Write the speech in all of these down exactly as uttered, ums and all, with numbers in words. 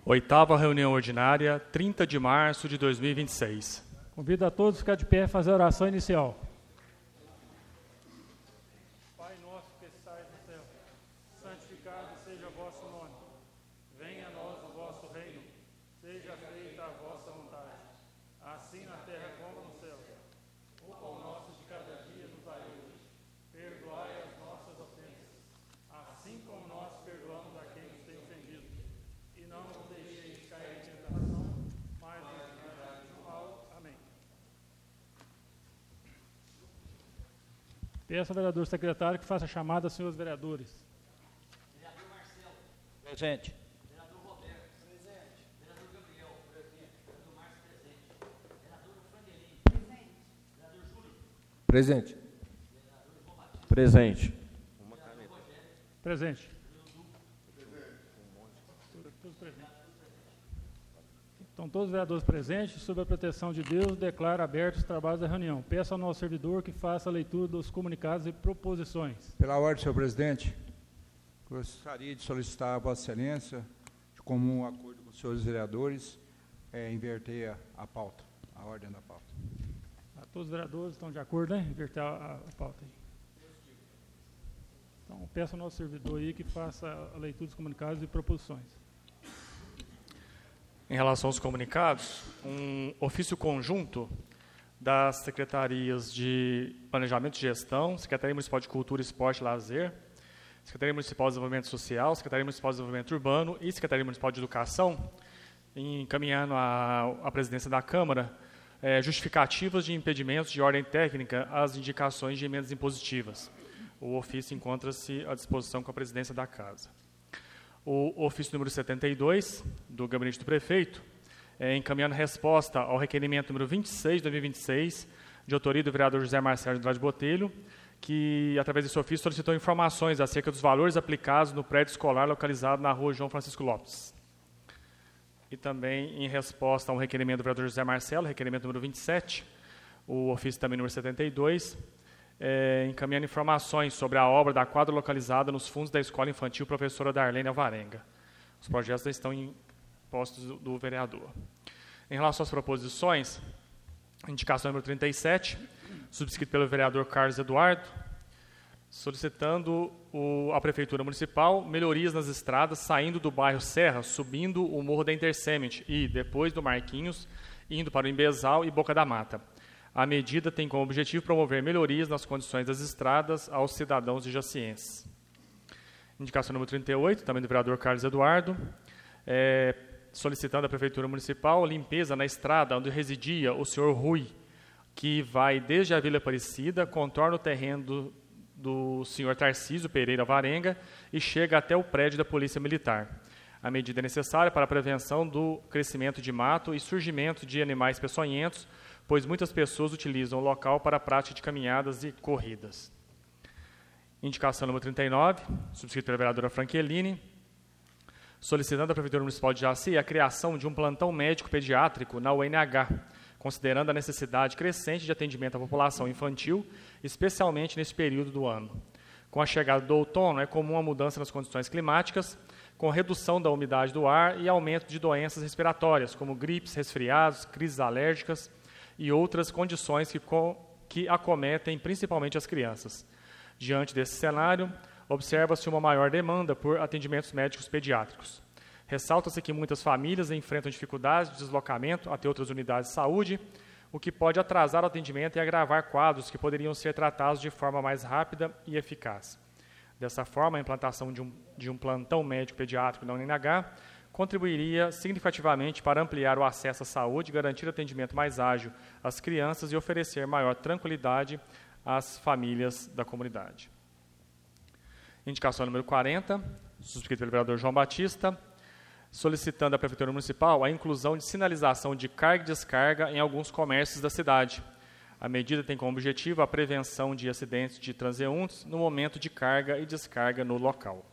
Oitava reunião ordinária, trinta de março de dois mil e vinte e seis. Convido a todos a ficar de pé e fazer a oração inicial. Pai nosso que estais no céu, santificado seja o vosso nome. Venha a nós o vosso reino. Seja feita a vossa vontade, assim na terra como no céu. O pão nosso de cada dia nos dai hoje. Perdoai as nossas ofensas, assim como nós perdoamos a quem nos tem ofendido. E não nos deixeis cair em tentação, mas livrai-nos do mal. Amém. Peço ao vereador secretário que faça a chamada aos senhores vereadores. Vereador Marcelo. Presente. Vereador Roberto. Presente. Vereador Gabriel. Presente. Vereador Márcio. Presente. Vereador Frangelini. Presente. Vereador Júlio. Presente. Vereador João Batista. Presente. Uma caneta. Rogério. Presente. Estão todos os vereadores presentes. Sob a proteção de Deus, declaro abertos os trabalhos da reunião. Peço ao nosso servidor que faça a leitura dos comunicados e proposições. Pela ordem, senhor presidente, gostaria de solicitar a Vossa Excelência, de comum acordo com os senhores vereadores, é, inverter a, a pauta, a ordem da pauta. Ah, todos os vereadores estão de acordo, né? Inverter a, a, a pauta aí. Então, peço ao nosso servidor aí que faça a leitura dos comunicados e proposições. Em relação aos comunicados, um ofício conjunto das Secretarias de Planejamento e Gestão, Secretaria Municipal de Cultura, Esporte e Lazer, Secretaria Municipal de Desenvolvimento Social, Secretaria Municipal de Desenvolvimento Urbano e Secretaria Municipal de Educação, encaminhando à presidência da Câmara é, justificativas de impedimentos de ordem técnica às indicações de emendas impositivas. O ofício encontra-se à disposição com a presidência da Casa. O ofício número setenta e dois, do Gabinete do Prefeito, é, encaminhando resposta ao requerimento número vinte e seis de dois mil e vinte e seis, de autoria do vereador José Marcelo de Andrade Botelho, que, através desse ofício, solicitou informações acerca dos valores aplicados no prédio escolar localizado na rua João Francisco Lopes. E também, em resposta a um requerimento do vereador José Marcelo, requerimento número vinte e sete, o ofício também número setenta e dois, É, encaminhando informações sobre a obra da quadra localizada nos fundos da Escola Infantil Professora Darlene Alvarenga. Os projetos já estão em postos do, do vereador. Em relação às proposições, indicação número trinta e sete, subscrito pelo vereador Carlos Eduardo, solicitando o, à Prefeitura Municipal melhorias nas estradas saindo do bairro Serra, subindo o Morro da Intersemente e, depois do Marquinhos, indo para o Embezal e Boca da Mata. A medida tem como objetivo promover melhorias nas condições das estradas aos cidadãos de Jaciense. Indicação número trinta e oito, também do vereador Carlos Eduardo, é, solicitando à Prefeitura Municipal limpeza na estrada onde residia o senhor Rui, que vai desde a Vila Aparecida, contorna o terreno do, do senhor Tarcísio Pereira Alvarenga e chega até o prédio da Polícia Militar. A medida é necessária para a prevenção do crescimento de mato e surgimento de animais peçonhentos, pois muitas pessoas utilizam o local para a prática de caminhadas e corridas. Indicação número trinta e nove, subscrito pela vereadora Frankelini, solicitando à Prefeitura Municipal de Jaci a criação de um plantão médico pediátrico na U N H, considerando a necessidade crescente de atendimento à população infantil, especialmente nesse período do ano. Com a chegada do outono, é comum a mudança nas condições climáticas, com redução da umidade do ar e aumento de doenças respiratórias, como gripes, resfriados, crises alérgicas, e outras condições que, co que acometem principalmente as crianças. Diante desse cenário, observa-se uma maior demanda por atendimentos médicos pediátricos. Ressalta-se que muitas famílias enfrentam dificuldades de deslocamento até outras unidades de saúde, o que pode atrasar o atendimento e agravar quadros que poderiam ser tratados de forma mais rápida e eficaz. Dessa forma, a implantação de um, de um plantão médico pediátrico na U N H contribuiria significativamente para ampliar o acesso à saúde, garantir atendimento mais ágil às crianças e oferecer maior tranquilidade às famílias da comunidade. Indicação número quarenta, subscrito pelo vereador João Batista, solicitando à Prefeitura Municipal a inclusão de sinalização de carga e descarga em alguns comércios da cidade. A medida tem como objetivo a prevenção de acidentes de transeuntes no momento de carga e descarga no local.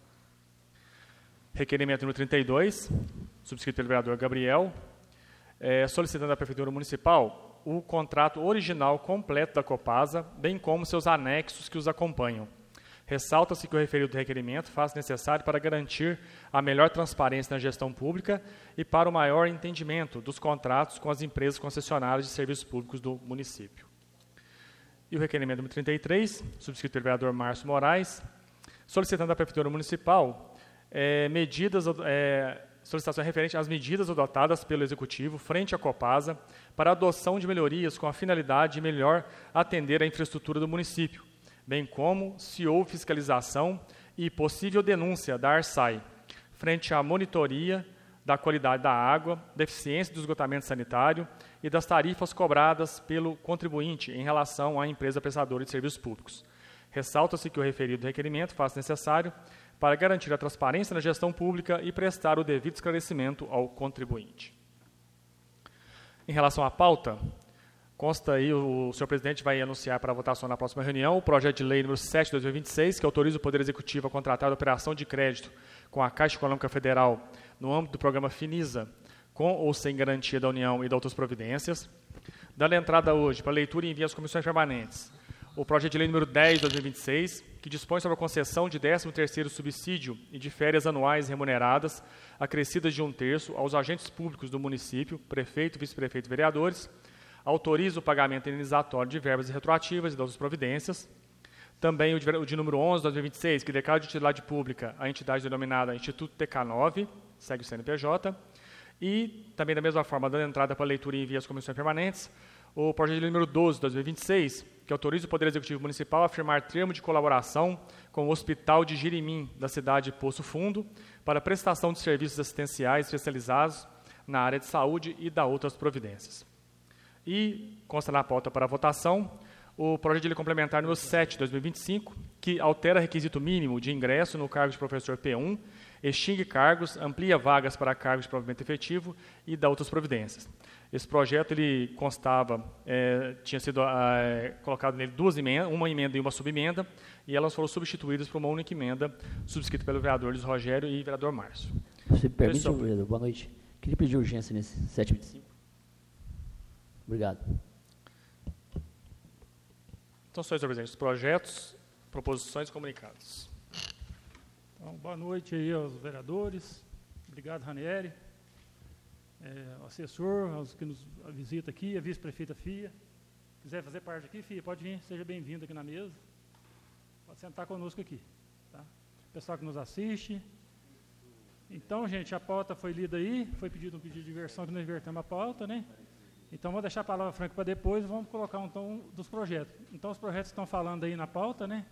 Requerimento número trinta e dois, subscrito pelo vereador Gabriel, é, solicitando à Prefeitura Municipal o contrato original completo da Copasa, bem como seus anexos que os acompanham. Ressalta-se que o referido requerimento faz necessário para garantir a melhor transparência na gestão pública e para o maior entendimento dos contratos com as empresas concessionárias de serviços públicos do município. E o requerimento número trinta e três, subscrito pelo vereador Márcio Moraes, solicitando à Prefeitura Municipal é, medidas, é, solicitação referente às medidas adotadas pelo Executivo frente à Copasa para a adoção de melhorias com a finalidade de melhor atender a infraestrutura do município, bem como se houve fiscalização e possível denúncia da ARSAI frente à monitoria da qualidade da água, da eficiência do esgotamento sanitário e das tarifas cobradas pelo contribuinte em relação à empresa prestadora de serviços públicos. Ressalta-se que o referido requerimento faz necessário para garantir a transparência na gestão pública e prestar o devido esclarecimento ao contribuinte. Em relação à pauta, consta aí, o senhor presidente vai anunciar para a votação na próxima reunião o projeto de lei número sete de dois mil e vinte e seis, que autoriza o Poder Executivo a contratar a operação de crédito com a Caixa Econômica Federal no âmbito do programa Finisa, com ou sem garantia da União e de outras providências. Dando entrada hoje para leitura e envio às comissões permanentes o projeto de lei número dez de dois mil e vinte e seis, que dispõe sobre a concessão de décimo terceiro subsídio e de férias anuais remuneradas, acrescidas de um terço, aos agentes públicos do município, prefeito, vice-prefeito e vereadores, autoriza o pagamento indenizatório de verbas retroativas e de outras providências. Também o de, o de número onze de dois mil e vinte e seis, que declara de utilidade pública a entidade denominada Instituto T K nove, segue o C N P J. E, também da mesma forma, dando entrada para leitura e envio às comissões permanentes, o projeto de lei número doze de dois mil e vinte e seis, que autoriza o Poder Executivo Municipal a firmar termo de colaboração com o Hospital de Jirimim, da cidade de Poço Fundo, para prestação de serviços assistenciais especializados na área de saúde e da outras providências. E consta na pauta para votação o projeto de lei complementar número sete de dois mil e vinte e cinco, que altera requisito mínimo de ingresso no cargo de professor P um, extingue cargos, amplia vagas para cargos de provimento efetivo e dá outras providências. Esse projeto ele constava, é, tinha sido é, colocado nele duas emendas, uma emenda e uma subemenda, e elas foram substituídas por uma única emenda, subscrita pelo vereador Luiz Rogério e vereador Márcio. Se permite, vereador, boa noite. Queria pedir urgência nesse sete vinte e cinco. Obrigado. Então, senhores presidentes, os projetos, proposições e comunicados. Então, boa noite aí aos vereadores. Obrigado, Ranieri. É, ao assessor, aos que nos visitam aqui, a vice-prefeita Fia. Quiser fazer parte aqui, Fia, pode vir, seja bem-vindo aqui na mesa. Pode sentar conosco aqui. Tá? Pessoal que nos assiste. Então, gente, a pauta foi lida aí, foi pedido um pedido de versão que nós invertemos a pauta, né? Então, vou deixar a palavra franca para depois, vamos colocar então dos projetos. Então, os projetos estão falando aí na pauta, né?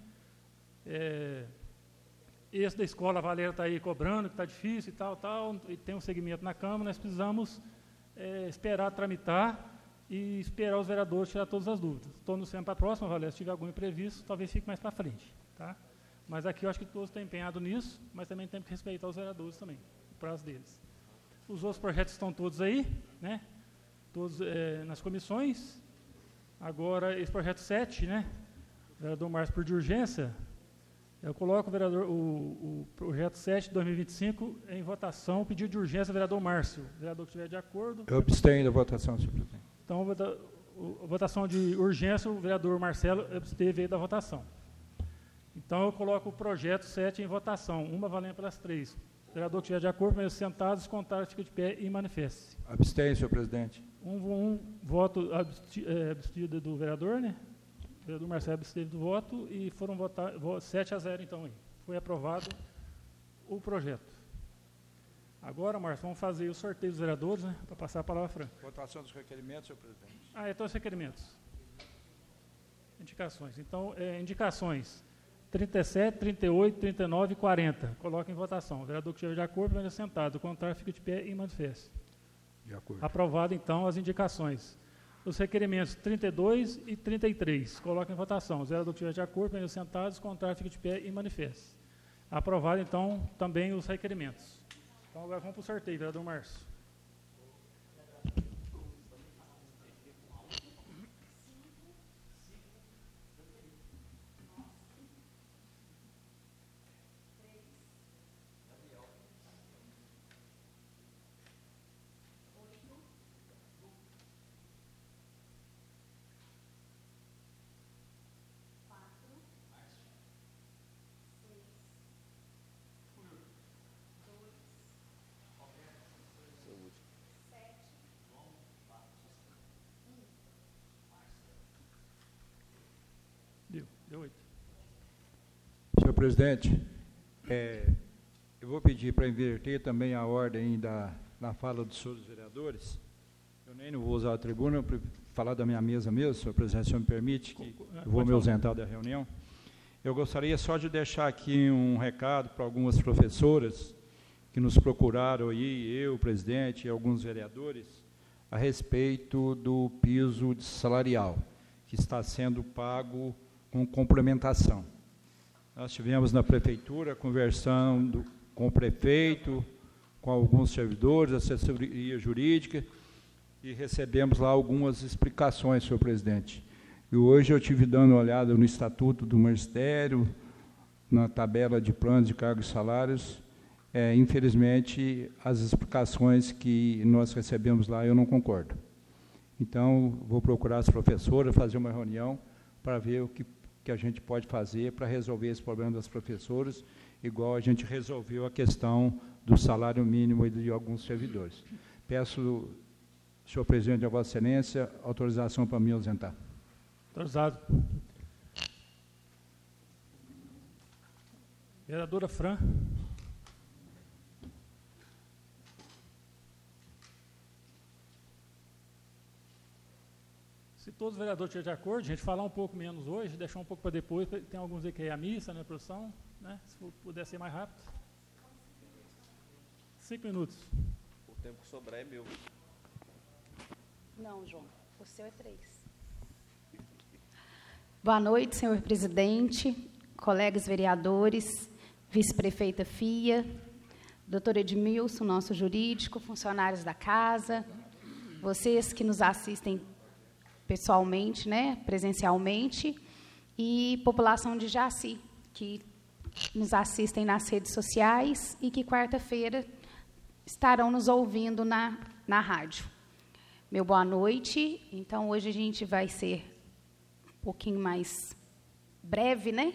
É, esse da escola, a Valéria está aí cobrando, que está difícil e tal, tal, e tem um segmento na Câmara, nós precisamos é, esperar tramitar e esperar os vereadores tirar todas as dúvidas. Estou anunciando para a próxima, Valéria, se tiver algum imprevisto, talvez fique mais para frente. Tá? Mas aqui eu acho que todos estão empenhados nisso, mas também temos que respeitar os vereadores também, o prazo deles. Os outros projetos estão todos aí, né? Todos é, nas comissões. Agora, esse projeto sete, né? O vereador Márcio, por de urgência, eu coloco o, vereador, o, o projeto sete de dois mil e vinte e cinco em votação, pedido de urgência, vereador Márcio. O vereador que estiver de acordo. Eu abstenho da votação, senhor presidente. Então, vota, o, votação de urgência, o vereador Marcelo absteve aí da votação. Então, eu coloco o projeto sete em votação, uma valendo pelas três. O vereador que estiver de acordo, permaneça sentado, descontar, fica de pé e manifeste-se. Abstenho, senhor presidente. Um, um voto absti, é, abstido do vereador, né? O vereador Marcelo absteve do voto e foram votar sete a zero, então. Aí. Foi aprovado o projeto. Agora, Márcio, vamos fazer o sorteio dos vereadores, né? Para passar a palavra franca. Votação dos requerimentos, senhor presidente. Ah, então os requerimentos. Indicações. Então, é, indicações. trinta e sete, trinta e oito, trinta e nove e quarenta. Coloca em votação. O vereador que estiver de acordo, vai sentado. O contrário, fica de pé e manifeste. De acordo. Aprovado, então, as indicações. Os requerimentos trinta e dois e trinta e três. Coloca em votação. O vereador que estiver de acordo, vai sentado. O contrário, fica de pé e manifeste. Aprovado, então, também os requerimentos. Então, agora vamos para o sorteio, vereador Márcio. Deu oito. Senhor presidente, é, eu vou pedir para inverter também a ordem da, na fala dos senhores vereadores. Eu nem não vou usar a tribuna para falar da minha mesa mesmo, senhor presidente, se me permite, que eu vou me ausentar da reunião. Eu gostaria só de deixar aqui um recado para algumas professoras que nos procuraram aí, eu, presidente, e alguns vereadores, a respeito do piso salarial, que está sendo pago com complementação. Nós tivemos na prefeitura conversando com o prefeito, com alguns servidores, assessoria jurídica, e recebemos lá algumas explicações, senhor presidente. E hoje eu estive dando uma olhada no Estatuto do Ministério, na tabela de planos de cargos e salários. É, infelizmente, as explicações que nós recebemos lá, eu não concordo. Então, vou procurar as professoras, fazer uma reunião para ver o que, que a gente pode fazer para resolver esse problema das professoras, igual a gente resolveu a questão do salário mínimo de alguns servidores. Peço, senhor presidente, a Vossa Excelência, autorização para me ausentar. Autorizado. Vereadora Fran. Se todos os vereadores estiverem de acordo, a gente falar um pouco menos hoje, deixar um pouco para depois, tem alguns aí que é a missa, né, produção, né, se puder ser mais rápido. Cinco minutos. O tempo que sobrar é meu. Não, João, o seu é três. Boa noite, senhor presidente, colegas vereadores, vice-prefeita Fia, doutor Edmilson, nosso jurídico, funcionários da casa, vocês que nos assistem pessoalmente, né, presencialmente, e população de Jaci, que nos assistem nas redes sociais e que quarta-feira estarão nos ouvindo na, na rádio. Meu boa noite. Então, hoje a gente vai ser um pouquinho mais breve, né?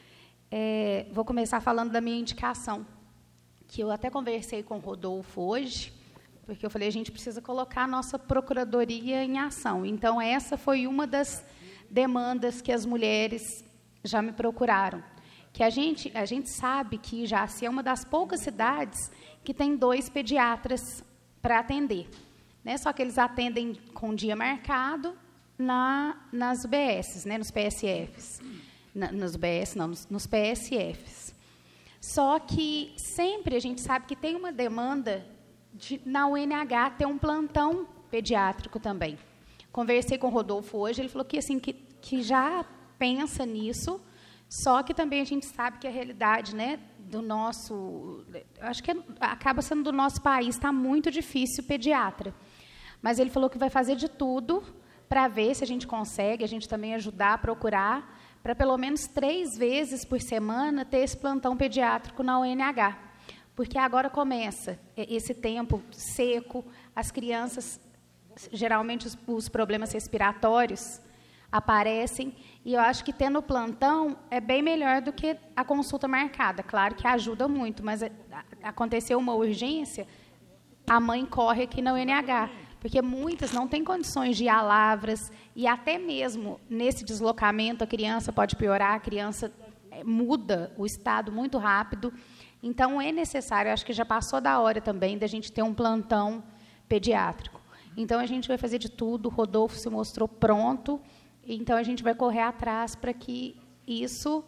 É, vou começar falando da minha indicação, que eu até conversei com o Rodolfo hoje, porque eu falei, a gente precisa colocar a nossa procuradoria em ação. Então, essa foi uma das demandas que as mulheres já me procuraram. Que a gente, a gente sabe que Jaci é uma das poucas cidades que tem dois pediatras para atender. Né? Só que eles atendem com dia marcado na, nas U B S, né? Nos P S Fs. Na, nos U B S, não, nos, nos P S Fs. Só que sempre a gente sabe que tem uma demanda de, na U N H, ter um plantão pediátrico também. Conversei com o Rodolfo hoje, ele falou que, assim, que, que já pensa nisso, só que também a gente sabe que a realidade, né, do nosso... Acho que é, acaba sendo do nosso país, está muito difícil pediatra. Mas ele falou que vai fazer de tudo para ver se a gente consegue, a gente também ajudar a procurar, para pelo menos três vezes por semana ter esse plantão pediátrico na U N H. Porque agora começa esse tempo seco, as crianças, geralmente os, os problemas respiratórios aparecem, e eu acho que tendo plantão é bem melhor do que a consulta marcada. Claro que ajuda muito, mas aconteceu uma urgência, a mãe corre aqui na U N H, porque muitas não têm condições de ir a Lavras, e até mesmo nesse deslocamento a criança pode piorar, a criança muda o estado muito rápido. Então, é necessário, acho que já passou da hora também da gente ter um plantão pediátrico. Então, a gente vai fazer de tudo, o Rodolfo se mostrou pronto, então a gente vai correr atrás para que isso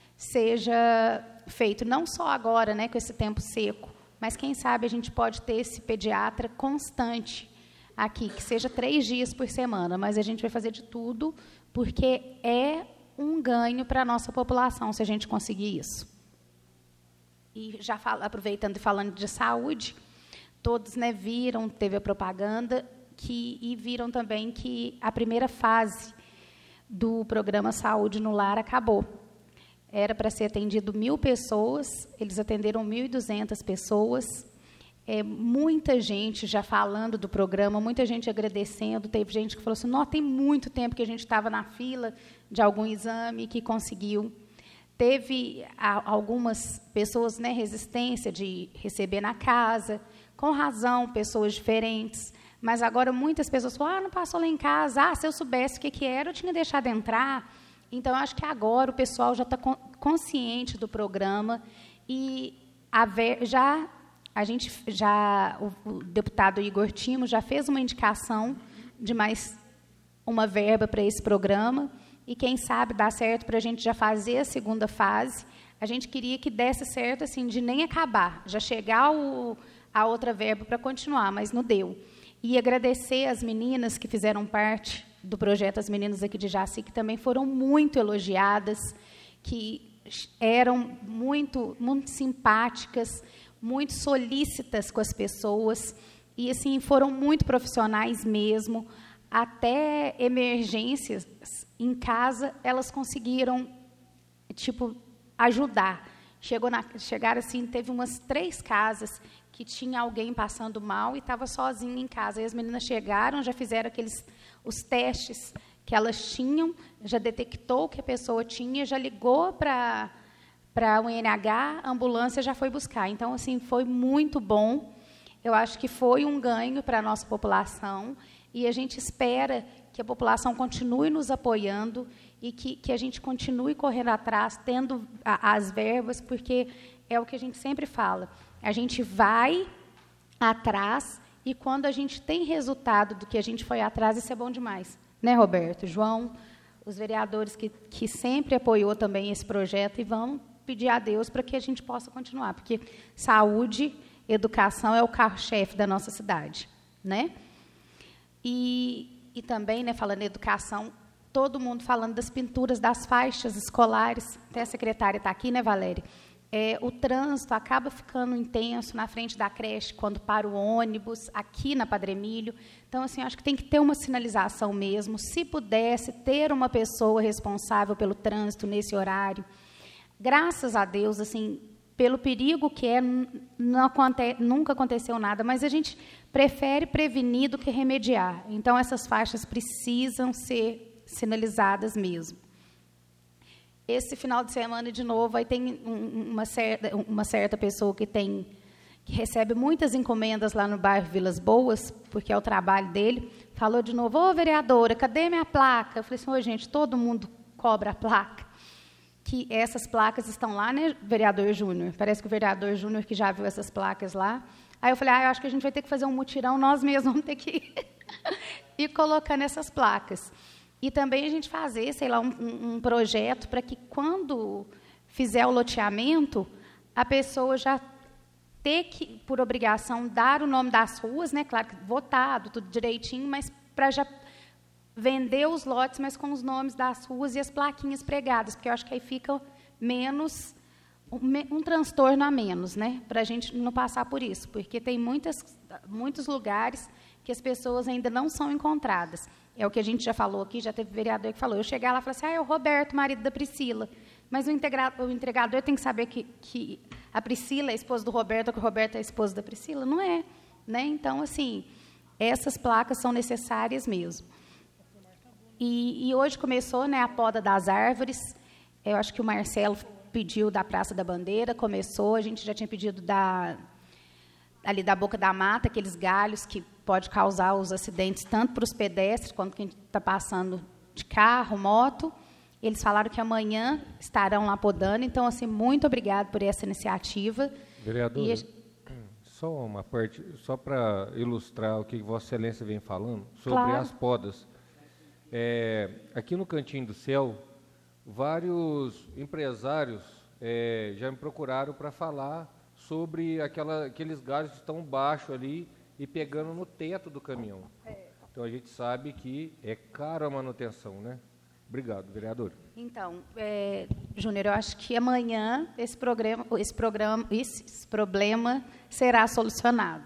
seja feito, não só agora, né, com esse tempo seco, mas, quem sabe, a gente pode ter esse pediatra constante aqui, que seja três dias por semana, mas a gente vai fazer de tudo, porque é um ganho para a nossa população, se a gente conseguir isso. E já fala, aproveitando e falando de saúde, todos, né, viram, teve a propaganda, que, e viram também que a primeira fase do programa Saúde no Lar acabou. Era para ser atendido mil pessoas, eles atenderam mil e duzentas pessoas, é, muita gente já falando do programa, muita gente agradecendo, teve gente que falou assim, não, tem muito tempo que a gente estava na fila de algum exame que conseguiu. Teve a, algumas pessoas, né, resistência de receber na casa, com razão, pessoas diferentes, mas agora muitas pessoas falam, ah, não passou lá em casa, ah, se eu soubesse o que, que era, eu tinha deixado entrar. Então, eu acho que agora o pessoal já está consciente do programa e a ver, já a gente já o, o deputado Igor Timo já fez uma indicação de mais uma verba para esse programa e quem sabe dá certo para a gente já fazer a segunda fase. A gente queria que desse certo assim de nem acabar, já chegar o, a outra verba para continuar, mas não deu. E agradecer as meninas que fizeram parte do projeto, as meninas aqui de Jaci, que também foram muito elogiadas, que eram muito, muito simpáticas, muito solícitas com as pessoas, e assim foram muito profissionais mesmo. Até emergências em casa, elas conseguiram tipo, ajudar. Chegou na, chegaram assim, teve umas três casas que tinha alguém passando mal e estava sozinha em casa. Aí as meninas chegaram, já fizeram aqueles os testes que elas tinham, já detectou que a pessoa tinha, já ligou para para o I N H, a ambulância já foi buscar. Então, assim, foi muito bom. Eu acho que foi um ganho para a nossa população e a gente espera que a população continue nos apoiando e que, que a gente continue correndo atrás, tendo a, as verbas, porque é o que a gente sempre fala. A gente vai atrás e, quando a gente tem resultado do que a gente foi atrás, isso é bom demais. Né, Roberto? João, os vereadores que, que sempre apoiou também esse projeto e vão pedir a Deus para que a gente possa continuar, porque saúde, educação é o carro-chefe da nossa cidade. Né? E, e também, né, falando em educação, todo mundo falando das pinturas das faixas escolares, até a secretária está aqui, né, Valéria? É, o trânsito acaba ficando intenso na frente da creche, quando para o ônibus, aqui na Padre Emílio. Então, assim, acho que tem que ter uma sinalização mesmo. Se pudesse ter uma pessoa responsável pelo trânsito nesse horário. Graças a Deus, assim, pelo perigo que é, não aconte, nunca aconteceu nada, mas a gente prefere prevenir do que remediar. Então, essas faixas precisam ser sinalizadas mesmo. Esse final de semana, de novo, aí tem uma certa, uma certa pessoa que, tem, que recebe muitas encomendas lá no bairro Vilas Boas, porque é o trabalho dele, falou de novo, ô, vereadora, cadê minha placa? Eu falei assim, ô, gente, todo mundo cobra a placa. Que essas placas estão lá, né, vereador Júnior? Parece que o vereador Júnior que já viu essas placas lá. Aí eu falei, ah, eu acho que a gente vai ter que fazer um mutirão, nós mesmos vamos ter que ir colocando essas placas. E também a gente fazer, sei lá, um, um projeto para que, quando fizer o loteamento, a pessoa já ter que, por obrigação, dar o nome das ruas, né? Claro que votado, tudo direitinho, mas para já vender os lotes, mas com os nomes das ruas e as plaquinhas pregadas, porque eu acho que aí fica menos, um, um transtorno a menos, né? Para a gente não passar por isso, porque tem muitas, muitos lugares que as pessoas ainda não são encontradas. É o que a gente já falou aqui, já teve vereador que falou. Eu chegar lá e falar assim, ah, é o Roberto, marido da Priscila. Mas o, integra, o entregador tem que saber que, que a Priscila é a esposa do Roberto, ou que o Roberto é a esposa da Priscila. Não é. Né? Então, assim, essas placas são necessárias mesmo. E, e hoje começou, né, a poda das árvores. Eu acho que o Marcelo pediu da Praça da Bandeira, começou. A gente já tinha pedido da, ali da Boca da Mata, aqueles galhos que pode causar os acidentes tanto para os pedestres quanto quem está passando de carro, moto. Eles falaram que amanhã estarão lá podando. Então, assim, muito obrigado por essa iniciativa. Vereadora, a... só uma parte, só para ilustrar o que Vossa Excelência vem falando sobre claro. As podas. É, aqui no Cantinho do Céu, vários empresários é, já me procuraram para falar sobre aquela, aqueles galhos que estão baixo ali e pegando no teto do caminhão. É. Então, a gente sabe que é caro a manutenção, né? Obrigado, vereador. Então, é, Júnior, eu acho que amanhã esse, programa, esse, programa, esse problema será solucionado.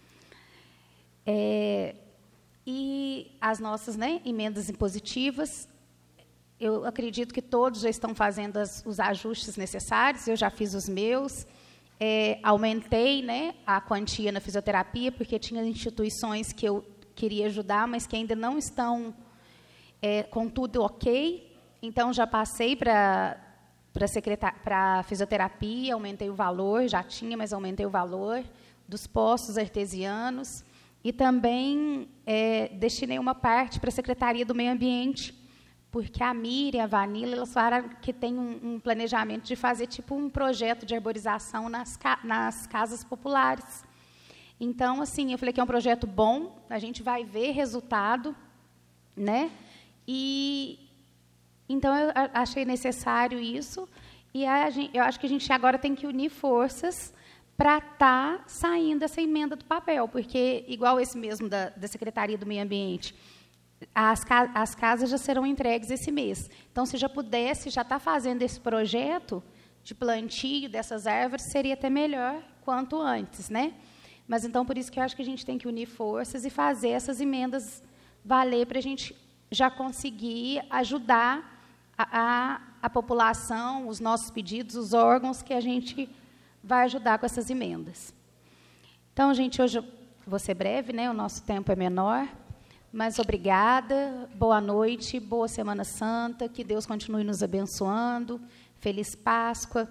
É, e as nossas, né, emendas impositivas, eu acredito que todos já estão fazendo as, os ajustes necessários, eu já fiz os meus. É, aumentei, né, a quantia na fisioterapia, porque tinha instituições que eu queria ajudar, mas que ainda não estão é, com tudo ok. Então, já passei para a fisioterapia, aumentei o valor, já tinha, mas aumentei o valor dos postos artesianos. E também é, destinei uma parte para a Secretaria do Meio Ambiente, porque a Miriam e a Vanilla, elas falaram que tem um, um planejamento de fazer tipo um projeto de arborização nas, ca nas casas populares. Então, assim, eu falei que é um projeto bom, a gente vai ver resultado, né? E então eu achei necessário isso, e a gente, eu acho que a gente agora tem que unir forças para estar tá saindo essa emenda do papel, porque, igual esse mesmo da, da Secretaria do Meio Ambiente, as, ca as casas já serão entregues esse mês. Então, se já pudesse já estar tá fazendo esse projeto de plantio dessas árvores, seria até melhor quanto antes, né? Mas, então, por isso que eu acho que a gente tem que unir forças e fazer essas emendas valer para a gente já conseguir ajudar a, a, a população, os nossos pedidos, os órgãos que a gente vai ajudar com essas emendas. Então, gente, hoje eu vou ser breve, né? O nosso tempo é menor, mas obrigada, boa noite, boa Semana Santa, que Deus continue nos abençoando, feliz Páscoa.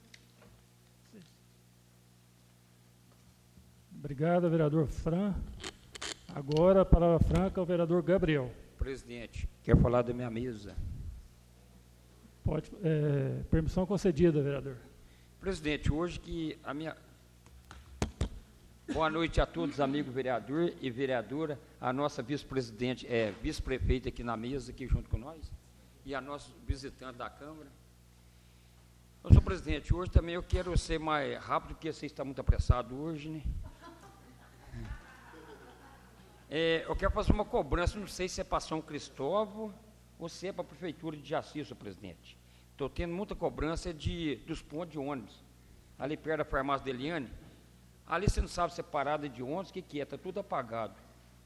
Obrigado, vereador Fran. Agora, a palavra franca ao vereador Gabriel. Presidente, quero falar da minha mesa. Pode, é, permissão concedida, vereador. Presidente, hoje que a minha... Boa noite a todos, amigos vereador e vereadora, a nossa vice-presidente, é, vice-prefeita aqui na mesa, aqui junto com nós, e a nossa visitante da Câmara. Eu sou presidente, hoje também eu quero ser mais rápido, porque você está muito apressado hoje, né? É, eu quero fazer uma cobrança, não sei se é para São Cristóvão ou se é para a Prefeitura de Jaci, senhor presidente. Estou tendo muita cobrança de, dos pontos de ônibus, ali perto da farmácia da Eliane. Ali você não sabe se é parada de ônibus, o que, que é, está tudo apagado.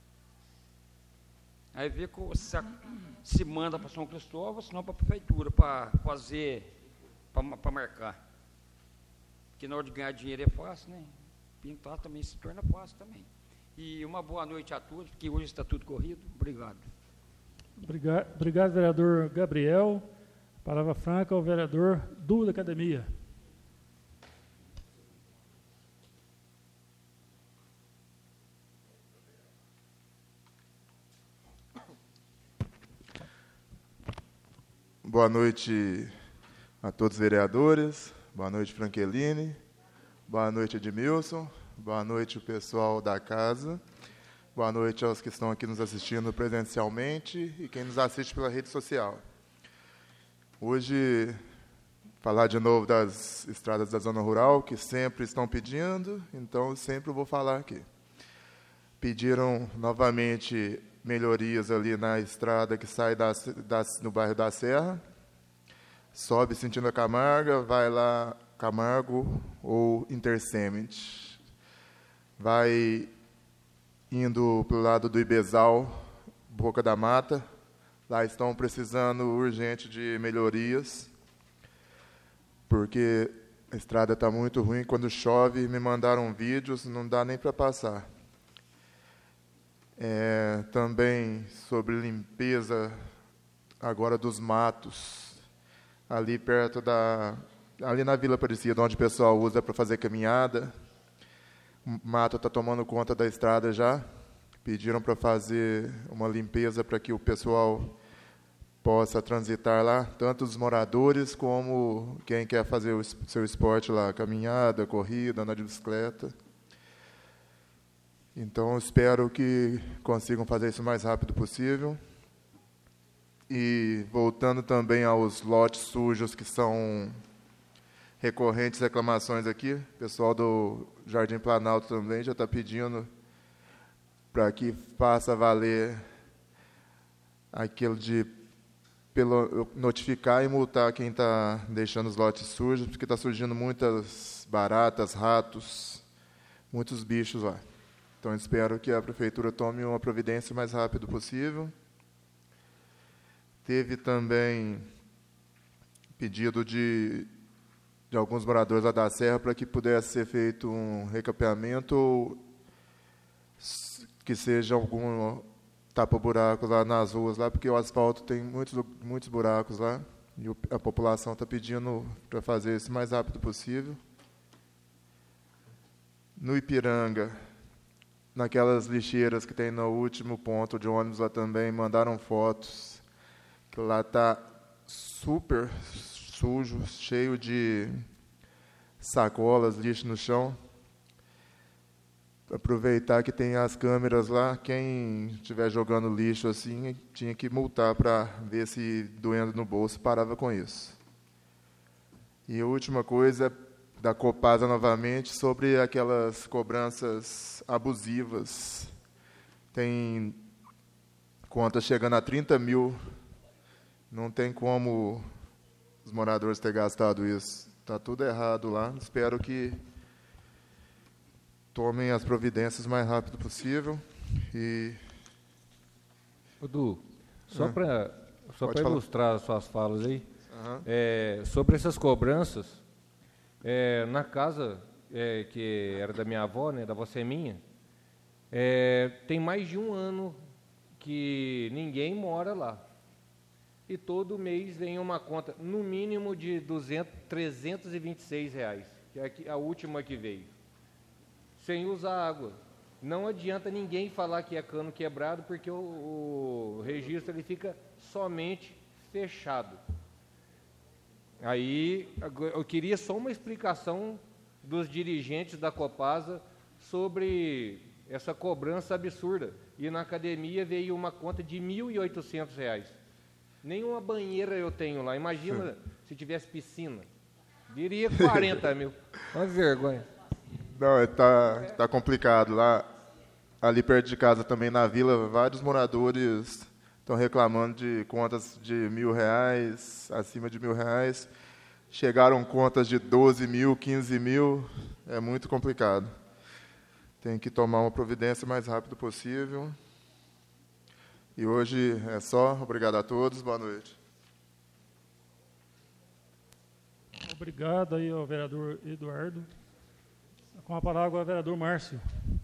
Aí vê que se, se manda para São Cristóvão, senão para a Prefeitura, para fazer, para marcar. Porque na hora de ganhar dinheiro é fácil, né? Pintar também se torna fácil também. E uma boa noite a todos, porque hoje está tudo corrido. Obrigado. Obrigado, obrigado vereador Gabriel. Palavra franca ao vereador Du da Academia. Boa noite a todos os vereadores. Boa noite, Franqueline. Boa noite, Edmilson. Boa noite, o pessoal da casa. Boa noite aos que estão aqui nos assistindo presencialmente e quem nos assiste pela rede social. Hoje, falar de novo das estradas da zona rural, que sempre estão pedindo, então sempre eu vou falar aqui. Pediram novamente melhorias ali na estrada que sai da, da, no bairro da Serra, sobe sentindo a Camarga, vai lá Camargo ou Intersemente. Vai indo para o lado do Ibezal, Boca da Mata. Lá estão precisando urgente de melhorias, porque a estrada está muito ruim. Quando chove, me mandaram vídeos, não dá nem para passar. É, também sobre limpeza agora dos matos, ali perto da... ali na Vila Aparecida, onde o pessoal usa para fazer caminhada. O mato está tomando conta da estrada já. Pediram para fazer uma limpeza para que o pessoal possa transitar lá, tanto os moradores como quem quer fazer o seu esporte lá, caminhada, corrida, andar de bicicleta. Então, espero que consigam fazer isso o mais rápido possível. E voltando também aos lotes sujos que são recorrentes reclamações aqui, o pessoal do Jardim Planalto também já está pedindo para que faça valer aquilo de pelo, notificar e multar quem está deixando os lotes sujos, porque está surgindo muitas baratas, ratos, muitos bichos lá. Então, espero que a Prefeitura tome uma providência o mais rápido possível. Teve também pedido de, de alguns moradores lá da Serra para que pudesse ser feito um recapeamento ou que seja algum tapa-buraco lá nas ruas, lá, porque o asfalto tem muitos, muitos buracos lá e o, a população está pedindo para fazer isso o mais rápido possível. No Ipiranga, naquelas lixeiras que tem no último ponto de ônibus lá também, mandaram fotos Lá está super sujo, cheio de sacolas, lixo no chão. Aproveitar que tem as câmeras lá, quem estiver jogando lixo assim, tinha que multar para ver se doendo no bolso parava com isso. E a última coisa, da Copasa novamente, sobre aquelas cobranças abusivas. Tem conta chegando a trinta mil, não tem como os moradores ter gastado isso. Está tudo errado lá, espero que tomem as providências o mais rápido possível. E... Du, só ah, para só para ilustrar as suas falas aí, uhum. é, sobre essas cobranças, é, na casa é, que era da minha avó, né, da você minha, é, tem mais de um ano que ninguém mora lá. E todo mês vem uma conta, no mínimo de duzentos, trezentos e vinte e seis reais, que é a última que veio, sem usar água. Não adianta ninguém falar que é cano quebrado, porque o, o registro ele fica somente fechado. Aí eu queria só uma explicação dos dirigentes da Copasa sobre essa cobrança absurda. E na academia veio uma conta de mil e oitocentos reais. Nenhuma banheira eu tenho lá. Imagina se tivesse piscina. Diria quarenta mil. Uma vergonha. Não, está tá complicado. Lá, ali perto de casa também, na vila, vários moradores estão reclamando de contas de mil reais, acima de mil reais. Chegaram contas de doze mil, quinze mil. É muito complicado. Tem que tomar uma providência o mais rápido possível. E hoje é só. Obrigado a todos. Boa noite. Obrigado aí ao vereador Eduardo. Com a palavra, o vereador Márcio.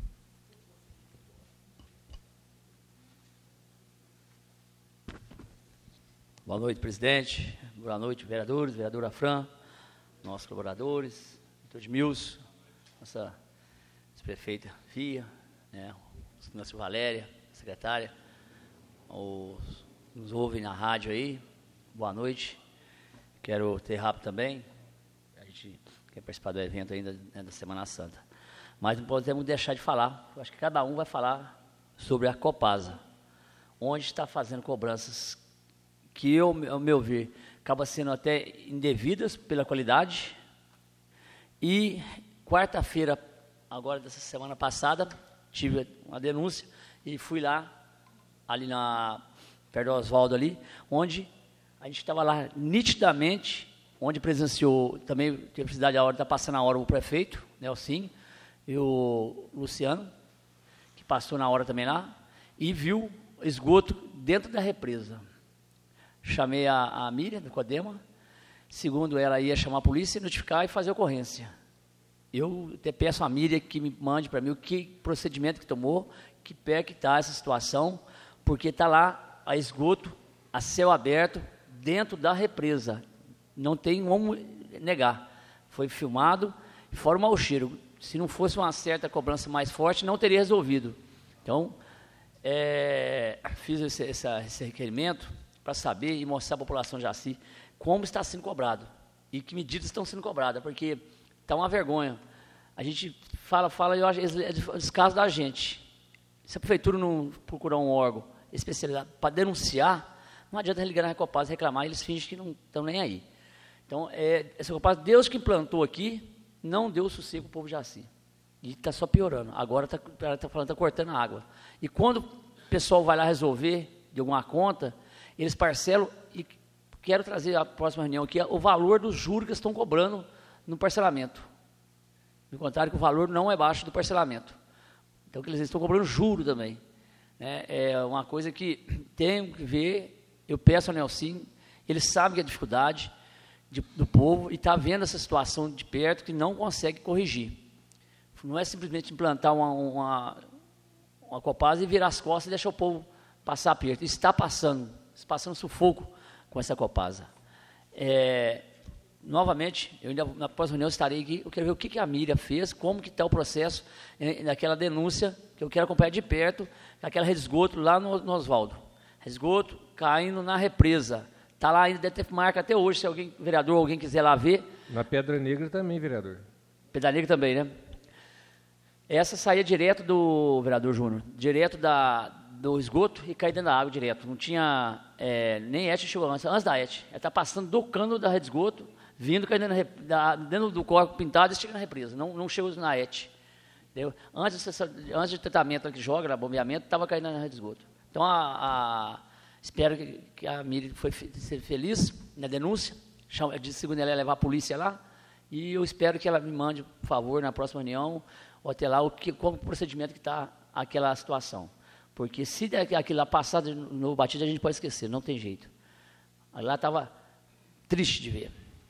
Boa noite, presidente. Boa noite, vereadores, vereadora Fran, nossos colaboradores, doutor Edmilson, nossa prefeita Fia, né, nossa Valéria, secretária, os, nos ouvem na rádio aí, boa noite. Quero ter rápido também, a gente quer participar do evento ainda, né, da Semana Santa. Mas não podemos deixar de falar, eu acho que cada um vai falar sobre a Copasa, onde está fazendo cobranças que, eu, ao meu ver, acabam sendo até indevidas pela qualidade. E quarta-feira, agora dessa semana passada, tive uma denúncia e fui lá, ali na, perto do Oswaldo ali, onde a gente estava lá nitidamente, onde presenciou, também teve necessidade a hora, está passando a hora o prefeito, Nelson, e o Luciano, que passou na hora também lá, e viu esgoto dentro da represa. Chamei a, a Miriam, do Codema, segundo ela ia chamar a polícia, notificar e fazer ocorrência. Eu até peço a Miriam que me mande para mim o que procedimento que tomou, que pé que está essa situação, porque está lá a esgoto, a céu aberto, dentro da represa. Não tem como negar. Foi filmado, fora o mau cheiro. Se não fosse uma certa cobrança mais forte, não teria resolvido. Então, é, fiz esse, essa, esse requerimento para saber e mostrar à população de Jaci como está sendo cobrado e que medidas estão sendo cobradas, porque está uma vergonha. A gente fala, fala, e eu acho é descaso da gente. Se a prefeitura não procurar um órgão especializado para denunciar, não adianta ligar na Recopasa e reclamar, eles fingem que não estão nem aí. Então, é, essa Recopasa, Deus que implantou aqui, não deu sossego para o povo de Jaci. E está só piorando. Agora está tá falando, está cortando a água. E quando o pessoal vai lá resolver de alguma conta, eles parcelam, e quero trazer a próxima reunião aqui, o valor dos juros que estão cobrando no parcelamento. Me contaram que o valor não é baixo do parcelamento. Então, que eles estão cobrando juro também. É, é uma coisa que tem que ver, eu peço ao Nelson, ele sabe que é dificuldade de, do povo e está vendo essa situação de perto que não consegue corrigir. Não é simplesmente implantar uma, uma, uma Copasa e virar as costas e deixar o povo passar aperto. Isso está passando, está passando sufoco com essa Copasa. É, novamente, eu ainda, na próxima reunião estarei aqui, eu quero ver o que, que a Miriam fez, como que está o processo é, daquela denúncia, que eu quero acompanhar de perto, daquela rede de esgoto lá no, no Oswaldo. esgoto caindo na represa. Está lá ainda, deve ter marca até hoje, se alguém, vereador, alguém quiser lá ver. Na Pedra Negra também, vereador. Pedra Negra também, né? Essa saía direto do, vereador Júnior, direto da, do esgoto e caía dentro da água direto. Não tinha, é, nem E T chegou antes, antes da E T. Ela está passando do cano da rede de esgoto, vindo, caindo na, da, dentro do corpo pintado e chega na represa. Não, não chegou na E T. Entendeu? Antes, antes do tratamento que joga, bombeamento, estava caindo na rede de esgoto. Então, a, a, espero que, que a Miri foi ser feliz na denúncia. Eu disse segundo ela ia levar a polícia lá. E eu espero que ela me mande, por favor, na próxima reunião, ou até lá, o que, como o procedimento que está aquela situação. Porque se aquilo lá passar no batido, a gente pode esquecer, não tem jeito. Lá estava triste de ver.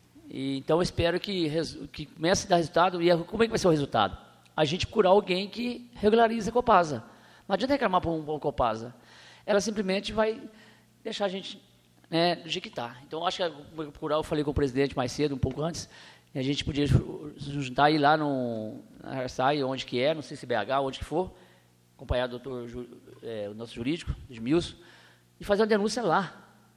E, então, eu espero que, que comece a dar resultado. E como é que vai ser o resultado? A gente procurar alguém que regularize a Copasa. Não adianta reclamar para um, um Copasa. Ela simplesmente vai deixar a gente, né, do jeito que está. Então, acho que procurar, eu falei com o presidente mais cedo, um pouco antes, e a gente podia se juntar e ir lá no na Arsai, onde que é, não sei se B H, onde que for, acompanhar o doutor, é, o nosso jurídico, Edmilson, e fazer uma denúncia lá.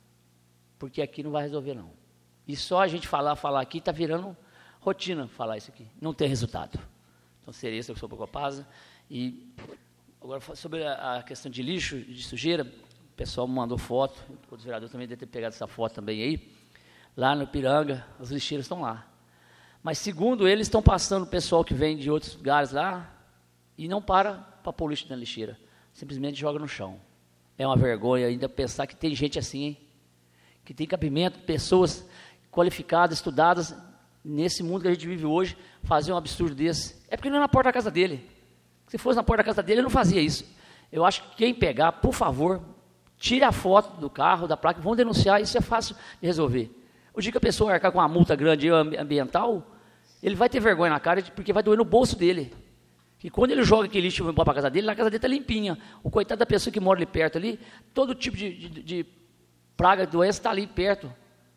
Porque aqui não vai resolver, não. E só a gente falar, falar aqui, está virando rotina falar isso aqui. Não tem resultado. Então, seria isso que eu sou para a Copasa. E agora, sobre a, a questão de lixo, de sujeira, o pessoal me mandou foto, outros vereadores também devem ter pegado essa foto também aí. Lá no Piranga, as lixeiras estão lá. Mas, segundo eles, estão passando o pessoal que vem de outros lugares lá e não para para pôr lixo na lixeira. Simplesmente joga no chão. É uma vergonha ainda pensar que tem gente assim, hein? Que tem cabimento, pessoas qualificadas, estudadas, nesse mundo que a gente vive hoje, fazer um absurdo desse. É porque não é na porta da casa dele. Se fosse na porta da casa dele, ele não fazia isso. Eu acho que quem pegar, por favor, tire a foto do carro, da placa, vão denunciar, isso é fácil de resolver. O dia que a pessoa arcar com uma multa grande ambiental, ele vai ter vergonha na cara, porque vai doer no bolso dele. E quando ele joga aquele lixo para a casa dele, a casa dele está limpinha. O coitado da pessoa que mora ali perto, ali, todo tipo de, de, de praga, doença está ali perto.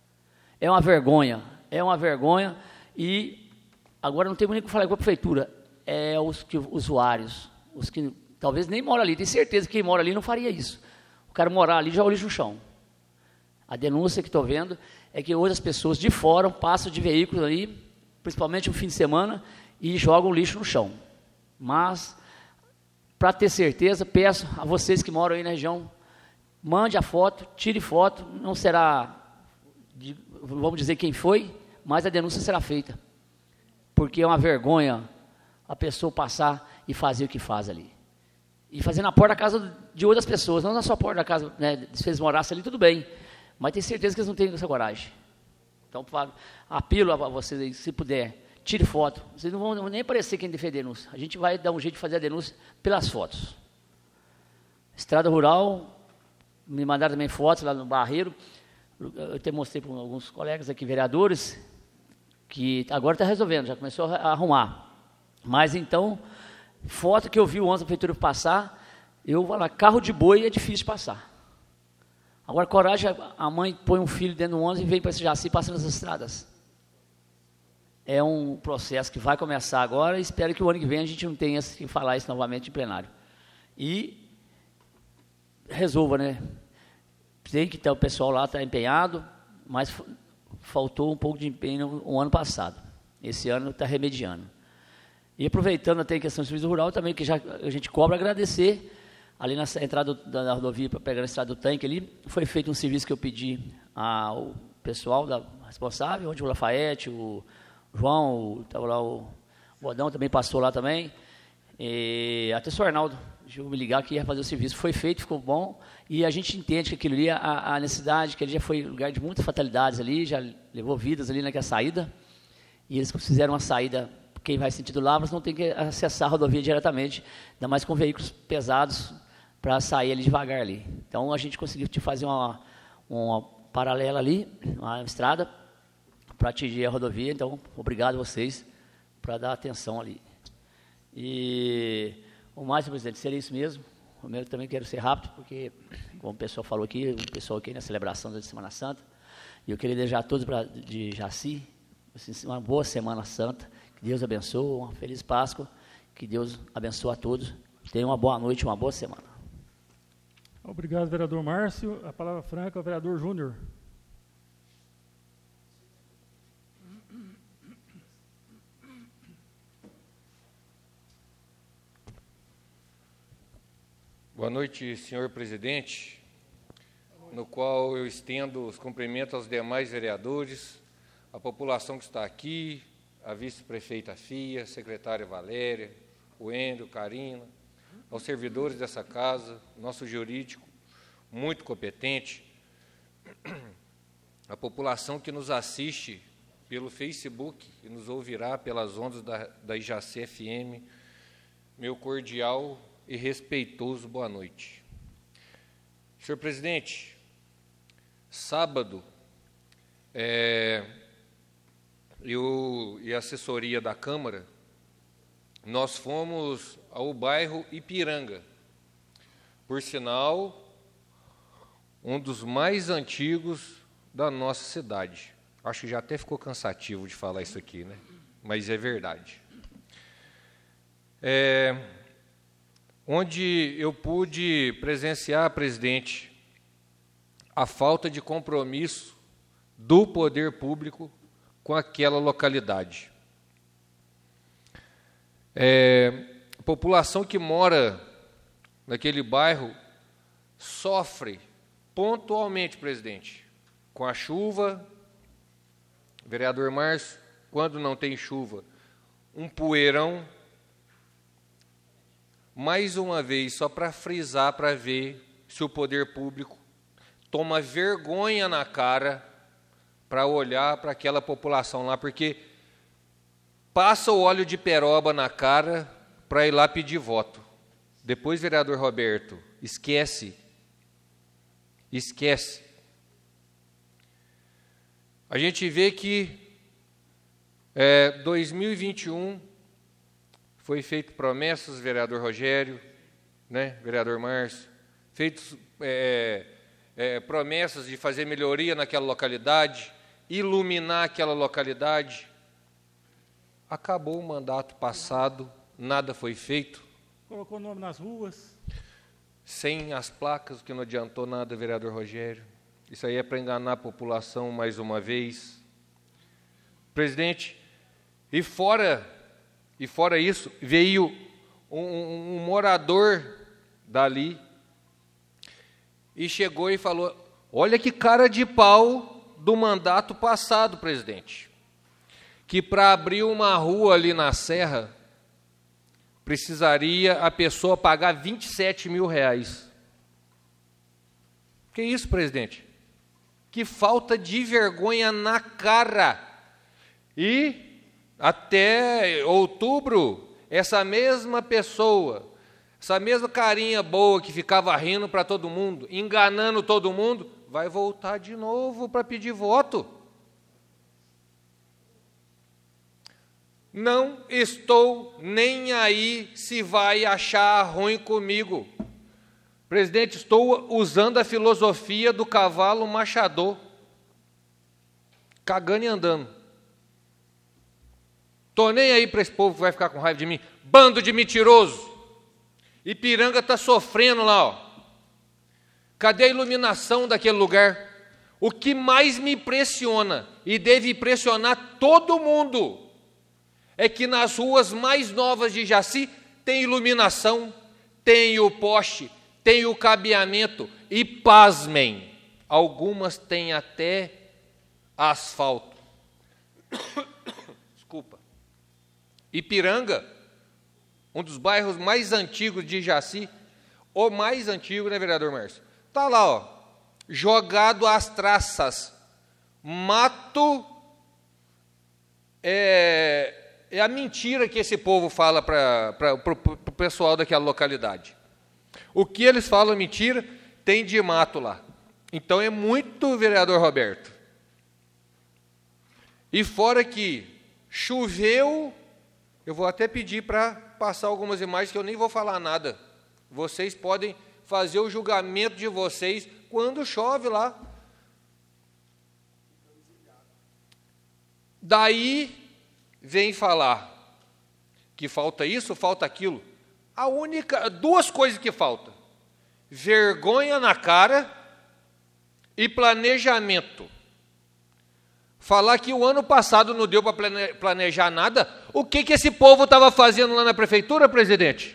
É uma vergonha, é uma vergonha. E agora não tem nem o que falar com a prefeitura. É os que, usuários, os que talvez nem moram ali. Tenho certeza que quem mora ali não faria isso. O cara morar ali joga o lixo no chão. A denúncia que estou vendo é que hoje as pessoas de fora passam de veículos ali, principalmente no fim de semana, e jogam lixo no chão. Mas, para ter certeza, peço a vocês que moram aí na região, mande a foto, tire foto, não será, de, vamos dizer quem foi, mas a denúncia será feita. Porque é uma vergonha a pessoa passar e fazer o que faz ali. E fazer na porta da casa de outras pessoas, não na sua porta da casa, né, se eles morassem ali, tudo bem. Mas tenho certeza que eles não têm essa coragem. Então, apelo a vocês aí, se puder, tire foto. Vocês não vão nem aparecer quem defender denúncia. A gente vai dar um jeito de fazer a denúncia pelas fotos. Estrada Rural, me mandaram também fotos lá no Barreiro. Eu até mostrei para alguns colegas aqui, vereadores, que agora está resolvendo, já começou a arrumar. Mas, então, foto que eu vi ontem a prefeitura passar, eu vou lá, carro de boi é difícil de passar. Agora, coragem, a mãe põe um filho dentro do ônibus e vem para esse Jaci passando as estradas. É um processo que vai começar agora e espero que o ano que vem a gente não tenha que falar isso novamente em plenário. E resolva, né? Sei que tá, o pessoal lá está empenhado, mas faltou um pouco de empenho no ano passado. Esse ano está remediando. E aproveitando até a questão do serviço rural também, que já a gente cobra, agradecer. Ali na entrada da, da rodovia, para pegar a estrada do tanque ali, foi feito um serviço que eu pedi ao pessoal da responsável, onde o Lafayette, o João, estava lá o Bodão, também passou lá também. E até o senhor Arnaldo, deixa eu me ligar que ia fazer o serviço. Foi feito, ficou bom. E a gente entende que aquilo ali, a, a necessidade, que ali já foi lugar de muitas fatalidades ali, já levou vidas ali naquela saída. E eles fizeram uma saída, quem vai sentido Lavras não tem que acessar a rodovia diretamente, ainda mais com veículos pesados, para sair ali devagar ali. Então, a gente conseguiu fazer uma, uma paralela ali, uma estrada, para atingir a rodovia. Então, obrigado a vocês para dar atenção ali. E o mais, senhor presidente, seria isso mesmo. Eu também quero ser rápido, porque, como o pessoal falou aqui, o pessoal aqui na celebração da Semana Santa, e eu queria desejar a todos pra, de Jaci assim, uma boa Semana Santa, que Deus abençoe, uma feliz Páscoa, que Deus abençoe a todos. Tenham uma boa noite, uma boa semana. Obrigado, vereador Márcio. A palavra franca ao vereador Júnior. Boa noite, senhor presidente, no qual eu estendo os cumprimentos aos demais vereadores, a população que está aqui, a vice-prefeita Fia, a secretária Valéria, o Endo, Karina, aos servidores dessa casa, nosso jurídico muito competente, a população que nos assiste pelo Facebook e nos ouvirá pelas ondas da, da Ijaci F M, meu cordial e respeitoso boa noite. Senhor presidente, sábado, é, eu e a assessoria da Câmara, nós fomos ao bairro Ipiranga, por sinal, um dos mais antigos da nossa cidade. Acho que já até ficou cansativo de falar isso aqui, né? Mas é verdade. É, onde eu pude presenciar, presidente, a falta de compromisso do poder público com aquela localidade. É, a população que mora naquele bairro sofre pontualmente, presidente, com a chuva, vereador Márcio, quando não tem chuva, um poeirão. Mais uma vez, só para frisar, para ver se o poder público toma vergonha na cara para olhar para aquela população lá, porque passa o óleo de peroba na cara para ir lá pedir voto. Depois, vereador Roberto, esquece, esquece. A gente vê que é, dois mil e vinte e um foi feito promessas, vereador Rogério, né, vereador Márcio, feitos é, é, promessas de fazer melhoria naquela localidade, iluminar aquela localidade. Acabou o mandato passado, nada foi feito. Colocou o nome nas ruas. Sem as placas, que não adiantou nada, vereador Rogério. Isso aí é para enganar a população mais uma vez. Presidente, e fora, e fora isso, veio um, um, um morador dali e chegou e falou, olha que cara de pau do mandato passado, presidente, que para abrir uma rua ali na Serra, precisaria a pessoa pagar vinte e sete mil reais. Que isso, presidente? Que falta de vergonha na cara. E até outubro, essa mesma pessoa, essa mesma carinha boa que ficava rindo para todo mundo, enganando todo mundo, vai voltar de novo para pedir voto. Não estou nem aí se vai achar ruim comigo. Presidente, estou usando a filosofia do cavalo machador, cagando e andando. Estou nem aí para esse povo que vai ficar com raiva de mim. Bando de mentiroso. Ipiranga está sofrendo lá, ó. Cadê a iluminação daquele lugar? O que mais me impressiona, e deve impressionar todo mundo, é que nas ruas mais novas de Jaci tem iluminação, tem o poste, tem o cabeamento e, pasmem, algumas têm até asfalto. Desculpa. Ipiranga, um dos bairros mais antigos de Jaci, o mais antigo, né, vereador Márcio? Está lá, ó, jogado às traças, mato, é... É a mentira que esse povo fala para o pessoal daquela localidade. O que eles falam mentira, tem de mato lá. Então é muito, vereador Roberto. E fora que choveu, eu vou até pedir para passar algumas imagens que eu nem vou falar nada. Vocês podem fazer o julgamento de vocês quando chove lá. Daí vem falar que falta isso, falta aquilo. A única, duas coisas que faltam. vergonha na cara e planejamento. Falar que o ano passado não deu para planejar nada, o que, que esse povo estava fazendo lá na prefeitura, presidente?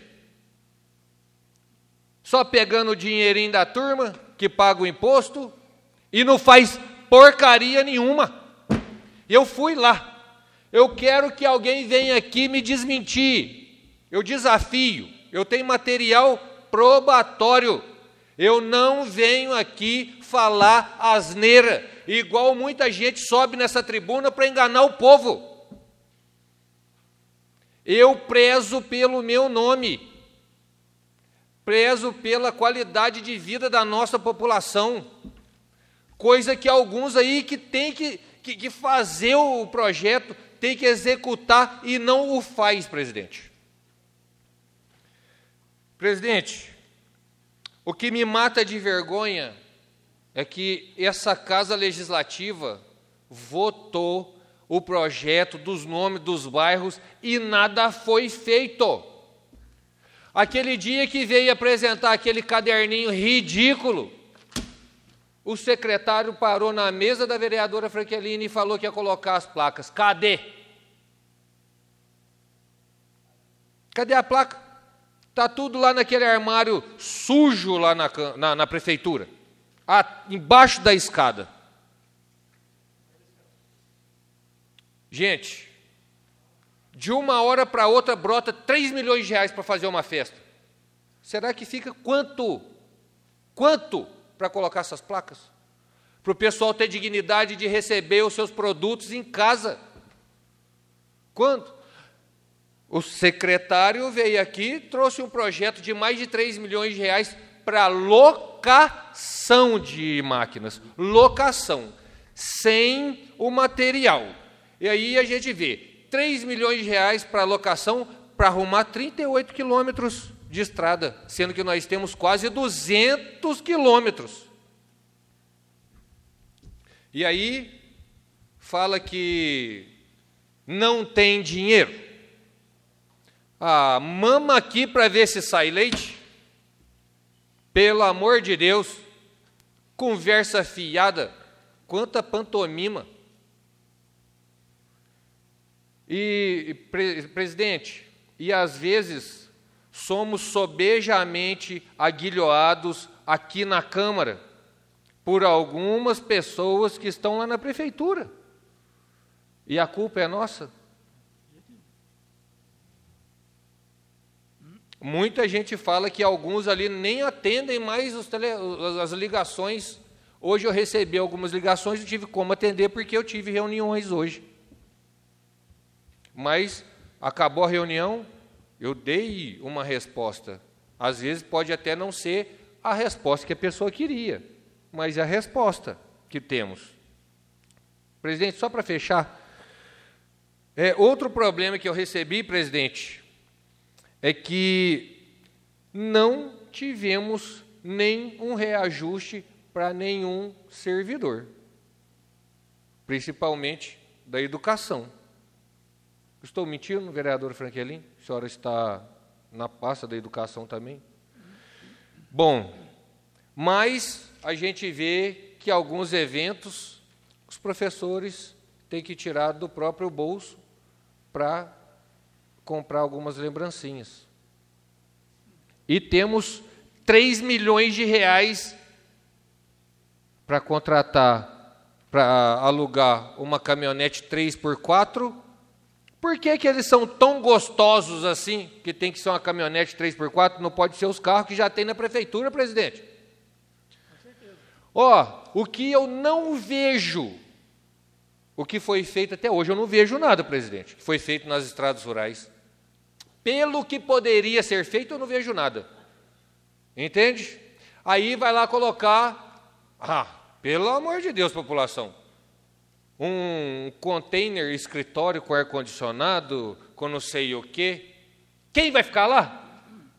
Só pegando o dinheirinho da turma, que paga o imposto, e não faz porcaria nenhuma. Eu fui lá. Eu quero que alguém venha aqui me desmentir. Eu desafio. Eu tenho material probatório. Eu não venho aqui falar asneira, igual muita gente sobe nessa tribuna para enganar o povo. Eu prezo pelo meu nome, prezo pela qualidade de vida da nossa população, coisa que alguns aí que tem que, que, que fazer o projeto, tem que executar e não o faz, presidente. Presidente, o que me mata de vergonha é que essa Casa Legislativa votou o projeto dos nomes dos bairros e nada foi feito. Aquele dia que veio apresentar aquele caderninho ridículo, o secretário parou na mesa da vereadora Franqueline e falou que ia colocar as placas. Cadê? Cadê a placa? Está tudo lá naquele armário sujo lá na, na, na prefeitura, ah, embaixo da escada. Gente, de uma hora para outra brota três milhões de reais para fazer uma festa. Será que fica quanto? Quanto para colocar essas placas? Para o pessoal ter dignidade de receber os seus produtos em casa. Quanto? O secretário veio aqui, trouxe um projeto de mais de três milhões de reais para locação de máquinas. Locação, sem o material. E aí a gente vê três milhões de reais para locação para arrumar trinta e oito quilômetros de estrada, sendo que nós temos quase duzentos quilômetros. E aí fala que não tem dinheiro. Ah, mama aqui para ver se sai leite. Pelo amor de Deus, conversa fiada, quanta pantomima. E, pre, presidente, e às vezes somos sobejamente aguilhoados aqui na Câmara por algumas pessoas que estão lá na prefeitura. E a culpa é nossa. Muita gente fala que alguns ali nem atendem mais os tele, as ligações. Hoje eu recebi algumas ligações, não tive como atender porque eu tive reuniões hoje. Mas acabou a reunião, eu dei uma resposta. Às vezes pode até não ser a resposta que a pessoa queria, mas é a resposta que temos. Presidente, só para fechar, é, outro problema que eu recebi, presidente, é que não tivemos nenhum reajuste para nenhum servidor, principalmente da educação. Estou mentindo, vereador Franqueline? A senhora está na pasta da educação também? Bom, mas a gente vê que alguns eventos os professores têm que tirar do próprio bolso para comprar algumas lembrancinhas. E temos três milhões de reais para contratar, para alugar uma caminhonete três por quatro. Por que que eles são tão gostosos assim, que tem que ser uma caminhonete três por quatro, não pode ser os carros que já tem na prefeitura, presidente? Com certeza. Ó, o que eu não vejo, o que foi feito até hoje, eu não vejo nada, presidente, que foi feito nas estradas rurais. Pelo que poderia ser feito, eu não vejo nada. Entende? Aí vai lá colocar, ah, pelo amor de Deus, população, um container escritório com ar-condicionado, com não sei o quê. Quem vai ficar lá?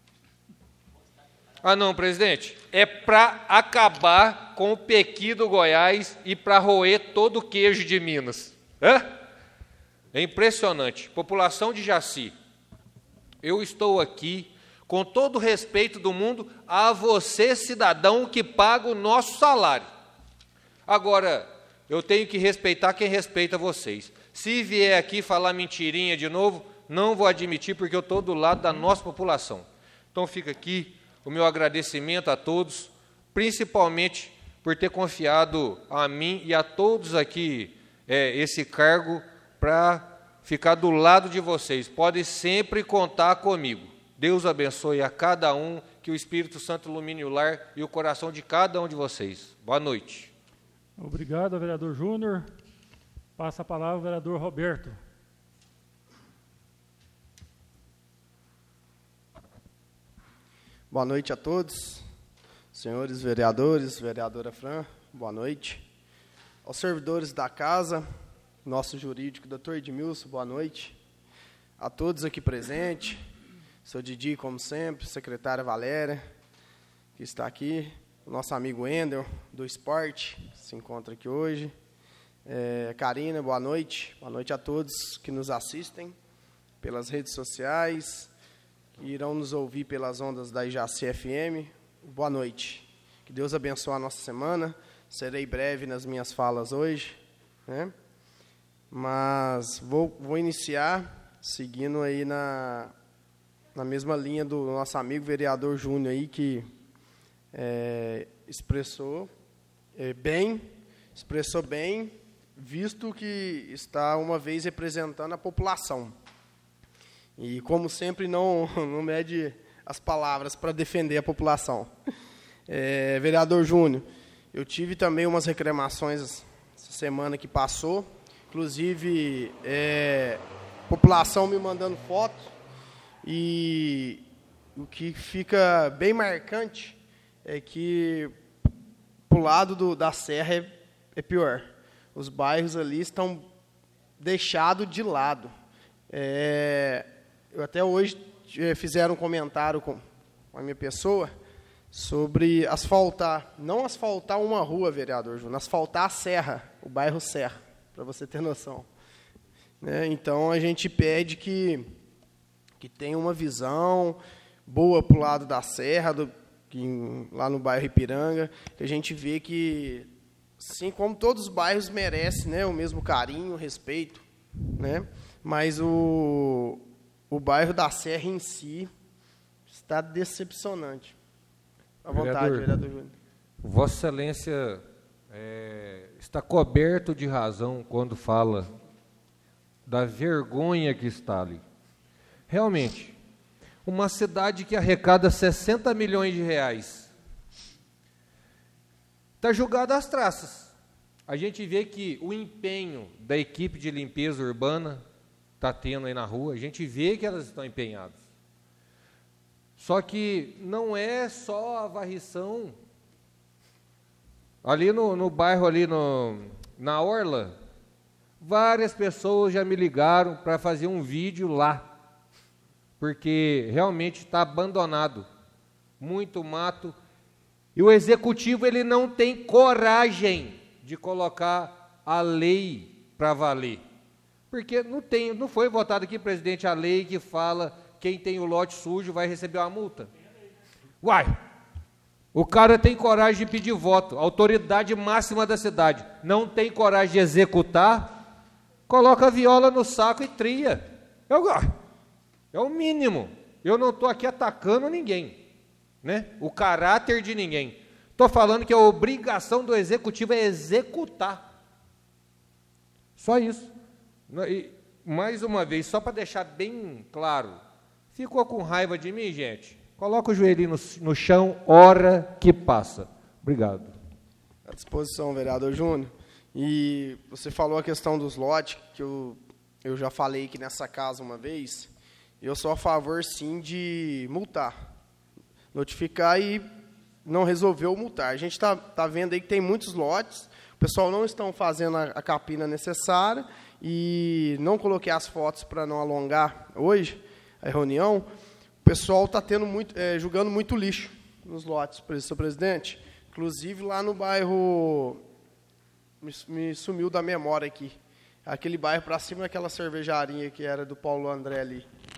Ah, não, presidente, é para acabar com o pequi do Goiás e para roer todo o queijo de Minas. Hã? É impressionante. População de Jaci, eu estou aqui Com todo o respeito do mundo a você, cidadão, que paga o nosso salário. Agora, eu tenho que respeitar quem respeita vocês. Se vier aqui falar mentirinha de novo, não vou admitir, porque eu estou do lado da nossa população. Então, fica aqui o meu agradecimento a todos, principalmente por ter confiado a mim e a todos aqui é, esse cargo para ficar do lado de vocês. Podem sempre contar comigo. Deus abençoe a cada um, que o Espírito Santo ilumine o lar e o coração de cada um de vocês. Boa noite. Obrigado, vereador Júnior. Passa a palavra ao vereador Roberto. Boa noite a todos, senhores vereadores, vereadora Fran, boa noite. Aos servidores da casa, nosso jurídico, doutor Edmilson, boa noite. A todos aqui presentes, seu Didi, como sempre, secretária Valéria, que está aqui, o nosso amigo Endel, do esporte, que se encontra aqui hoje. É, Karina, boa noite. Boa noite a todos que nos assistem pelas redes sociais, que irão nos ouvir pelas ondas da Ijaci F M. Boa noite. Que Deus abençoe a nossa semana. Serei breve nas minhas falas hoje, né? Mas vou, vou iniciar seguindo aí na, na mesma linha do nosso amigo vereador Júnior aí, que é, expressou é, bem, expressou bem, visto que está uma vez representando a população. E, como sempre, não, não mede as palavras para defender a população. É, vereador Júnior, eu tive também umas reclamações essa semana que passou, inclusive, é, população me mandando fotos, e o que fica bem marcante é que, para o lado do, da serra, é, é pior. Os bairros ali estão deixados de lado. É... Eu até hoje fizeram um comentário com a minha pessoa sobre asfaltar, não asfaltar uma rua, vereador Júnior, asfaltar a serra, o bairro Serra, para você ter noção. Né? Então, a gente pede que, que tenha uma visão boa para o lado da serra, do, que, lá no bairro Ipiranga, que a gente vê que, assim como todos os bairros merecem, né, o mesmo carinho, respeito, né? Mas o... O bairro da Serra em si está decepcionante. À vontade, vereador, vereador Júnior. Vossa Excelência é, está coberto de razão quando fala da vergonha que está ali. Realmente, uma cidade que arrecada sessenta milhões de reais está julgada às traças. A gente vê que o empenho da equipe de limpeza urbana está tendo aí na rua, a gente vê que elas estão empenhadas. Só que não é só a varrição. Ali no, no bairro, ali no, na Orla, várias pessoas já me ligaram para fazer um vídeo lá, porque realmente está abandonado, muito mato, e o executivo ele não tem coragem de colocar a lei para valer. Porque não, tem, não foi votado aqui, presidente, a lei que fala quem tem o lote sujo vai receber uma multa. Uai, o cara tem coragem de pedir voto, a autoridade máxima da cidade, não tem coragem de executar, coloca a viola no saco e tria. Eu, é o mínimo. Eu não estou aqui atacando ninguém, né? O caráter de ninguém. Estou falando que a obrigação do executivo é executar. Só isso. E, mais uma vez, só para deixar bem claro, ficou com raiva de mim, gente? Coloca o joelhinho no, no chão, hora que passa. Obrigado. À disposição, vereador Júnior. E você falou a questão dos lotes, que eu, eu já falei aqui nessa casa uma vez. Eu sou a favor, sim, de multar. Notificar e não resolveu multar. A gente está tá vendo aí que tem muitos lotes, o pessoal não estão fazendo a, a capina necessária, e não coloquei as fotos para não alongar hoje a reunião. O pessoal está tendo muito, é, jogando muito lixo nos lotes, senhor presidente. Inclusive lá no bairro, me, me sumiu da memória aqui, aquele bairro para cima daquela cervejaria que era do Paulo André ali.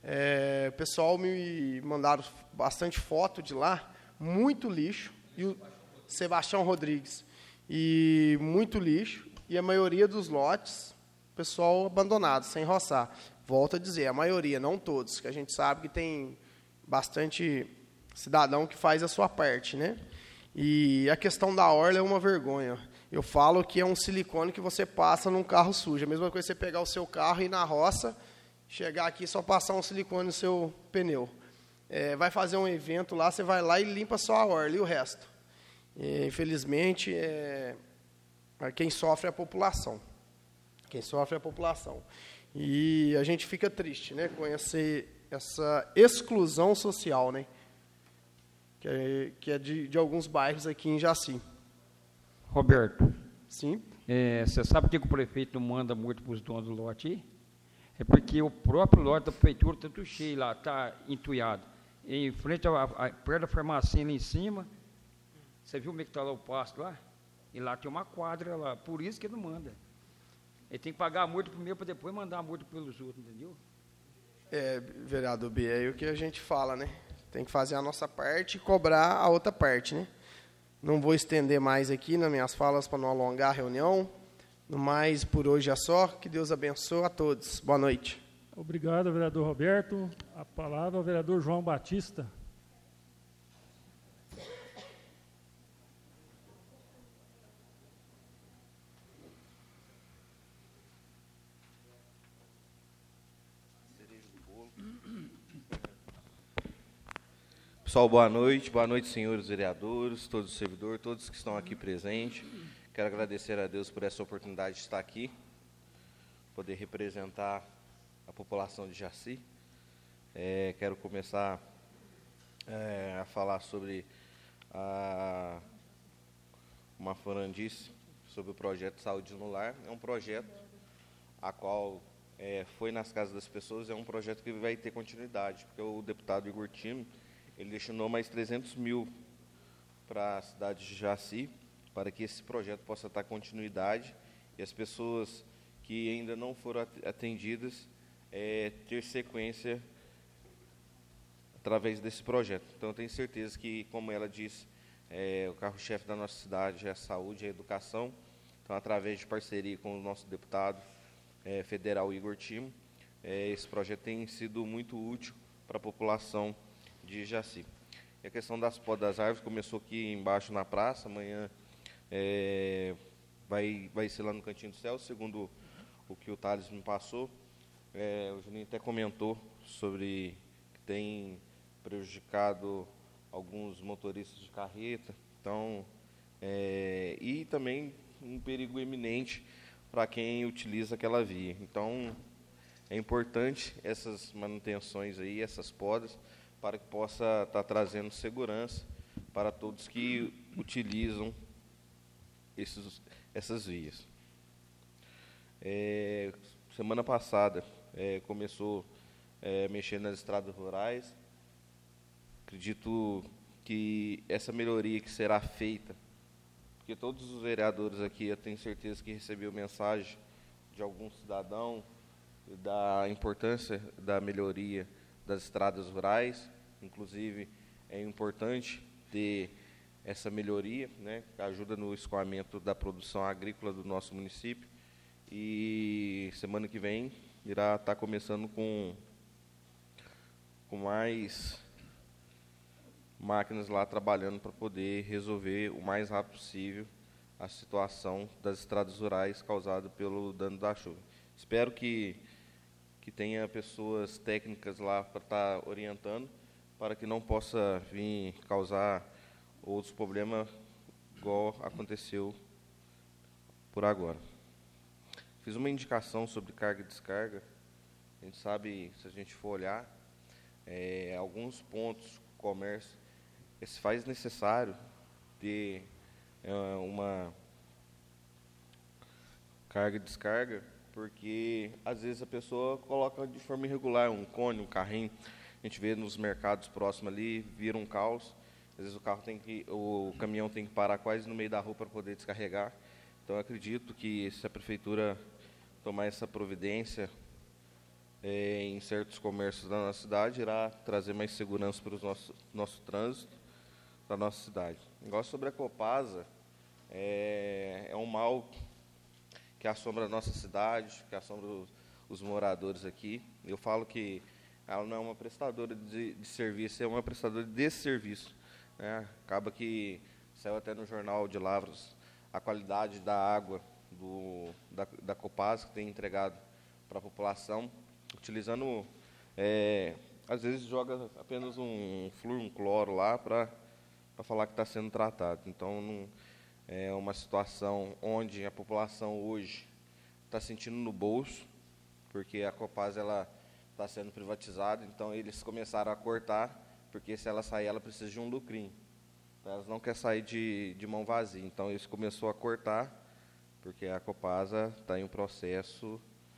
É, o pessoal me mandaram bastante foto de lá, muito lixo, e o Sebastião Rodrigues, e muito lixo, e a maioria dos lotes, pessoal abandonado, sem roçar. Volto a dizer, a maioria, não todos, que a gente sabe que tem bastante cidadão que faz a sua parte, né? E a questão da orla é uma vergonha. Eu falo que é um silicone que você passa num carro sujo. A mesma coisa você pegar o seu carro e ir na roça, chegar aqui e só passar um silicone no seu pneu. É, vai fazer um evento lá, você vai lá e limpa só a orla e o resto. E, infelizmente, é, quem sofre é a população. Quem sofre é a população. E a gente fica triste, né, com esse, essa exclusão social, né, que é, que é de, de alguns bairros aqui em Jaci. Roberto. Sim. É, você sabe por que o prefeito não manda muito para os donos do lote aí? É porque o próprio lote da prefeitura está tudo cheio lá, está entulhado. Em frente, a, a, perto da farmácia lá em cima, você viu como é que está lá o pasto lá? E lá tem uma quadra lá, por isso que ele não manda. Ele tem que pagar a multa primeiro para depois mandar a multa pelos outros, entendeu? É, vereador B, é o que a gente fala, né? Tem que fazer a nossa parte e cobrar a outra parte, né? Não vou estender mais aqui nas minhas falas para não alongar a reunião. No mais, por hoje é só. Que Deus abençoe a todos. Boa noite. Obrigado, vereador Roberto. A palavra ao vereador João Batista. Pessoal, boa noite. Boa noite, senhores vereadores, todos os servidores, todos que estão aqui presentes. Quero agradecer a Deus por essa oportunidade de estar aqui, poder representar a população de Jaci. É, quero começar é, a falar sobre a, uma forandice, sobre o projeto Saúde no Lar. É um projeto a qual é, foi nas casas das pessoas, é um projeto que vai ter continuidade, porque o deputado Igor Tino, ele destinou mais trezentos mil para a cidade de Jaci, para que esse projeto possa dar continuidade e as pessoas que ainda não foram atendidas é, ter sequência através desse projeto. Então, eu tenho certeza que, como ela disse, é, o carro-chefe da nossa cidade é a saúde e a educação. Então, através de parceria com o nosso deputado é, federal Igor Timo, é, esse projeto tem sido muito útil para a população de Jaci. E a questão das podas das árvores começou aqui embaixo na praça, amanhã é, vai, vai ser lá no Cantinho do Céu, segundo o que o Thales me passou. É, o Juninho até comentou sobre que tem prejudicado alguns motoristas de carreta, então, é, e também um perigo iminente para quem utiliza aquela via. Então, é importante essas manutenções aí, essas podas, para que possa estar trazendo segurança para todos que utilizam esses, essas vias. É, semana passada é, começou é, mexer nas estradas rurais. Acredito que essa melhoria que será feita, porque todos os vereadores aqui, eu tenho certeza que recebeu mensagem de algum cidadão da importância da melhoria das estradas rurais. Inclusive, é importante ter essa melhoria, né, que ajuda no escoamento da produção agrícola do nosso município. E semana que vem irá estar começando com, com mais máquinas lá trabalhando para poder resolver o mais rápido possível a situação das estradas rurais causada pelo dano da chuva. Espero que, que tenha pessoas técnicas lá para estar orientando, para que não possa vir causar outros problemas igual aconteceu por agora. Fiz uma indicação sobre carga e descarga. A gente sabe, se a gente for olhar, é, alguns pontos do comércio, se faz necessário ter é, uma carga e descarga, porque às vezes a pessoa coloca de forma irregular um cone, um carrinho. A gente vê nos mercados próximos ali, vira um caos. Às vezes o carro tem que, o caminhão tem que parar quase no meio da rua para poder descarregar. Então, eu acredito que se a prefeitura tomar essa providência, é, em certos comércios da nossa cidade, irá trazer mais segurança para o nosso, nosso trânsito da nossa cidade. Negócio sobre a Copasa, é, é um mal que assombra a nossa cidade, que assombra os, os moradores aqui. Eu falo que ela não é uma prestadora de, de serviço, é uma prestadora de desserviço, né? Acaba que saiu até no Jornal de Lavras a qualidade da água do, da, da Copasa, que tem entregado para a população, utilizando, é, às vezes joga apenas um flúor, um cloro lá para falar que está sendo tratado. Então, não, é uma situação onde a população hoje está sentindo no bolso, porque a Copasa ela está sendo privatizada, então eles começaram a cortar, porque se ela sair, ela precisa de um lucrinho. Então, elas não querem sair de, de mão vazia. Então, isso começou a cortar, porque a Copasa está em um processo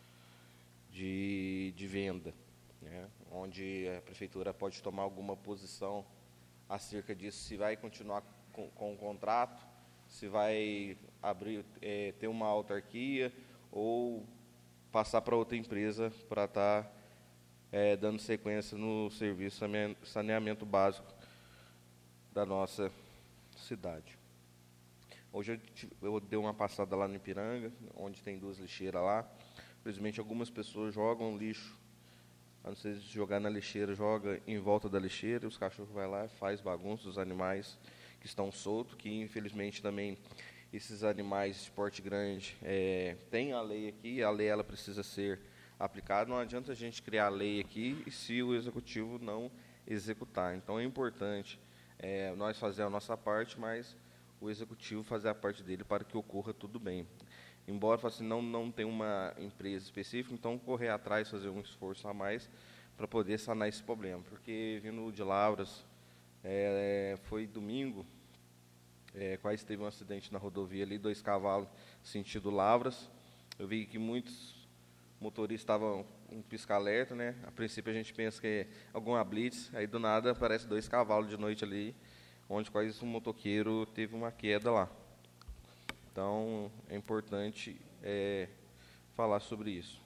de, de venda, né, onde a prefeitura pode tomar alguma posição acerca disso, se vai continuar com, com o contrato, se vai abrir, é, ter uma autarquia ou passar para outra empresa para estar tá, é, dando sequência no serviço de saneamento básico da nossa cidade. Hoje eu, tive, eu dei uma passada lá no Ipiranga, onde tem duas lixeiras lá. Infelizmente, algumas pessoas jogam lixo, a não ser jogar na lixeira, joga em volta da lixeira, e os cachorros vão lá e faz bagunça, os animais que estão soltos, que infelizmente também esses animais de porte grande, é, tem a lei aqui, a lei ela precisa ser aplicada, não adianta a gente criar a lei aqui e se o executivo não executar. Então é importante é, nós fazer a nossa parte, mas o executivo fazer a parte dele para que ocorra tudo bem. Embora assim, não, não tenha uma empresa específica, então correr atrás, fazer um esforço a mais para poder sanar esse problema. Porque vindo de Lavras, é, foi domingo, é, quase teve um acidente na rodovia ali, dois cavalos sentido Lavras. Eu vi que muitos motoristas estavam um pisca-alerta, né? A princípio a gente pensa que é alguma blitz, aí do nada aparece dois cavalos de noite ali, onde quase um motoqueiro teve uma queda lá. Então, é importante é, falar sobre isso.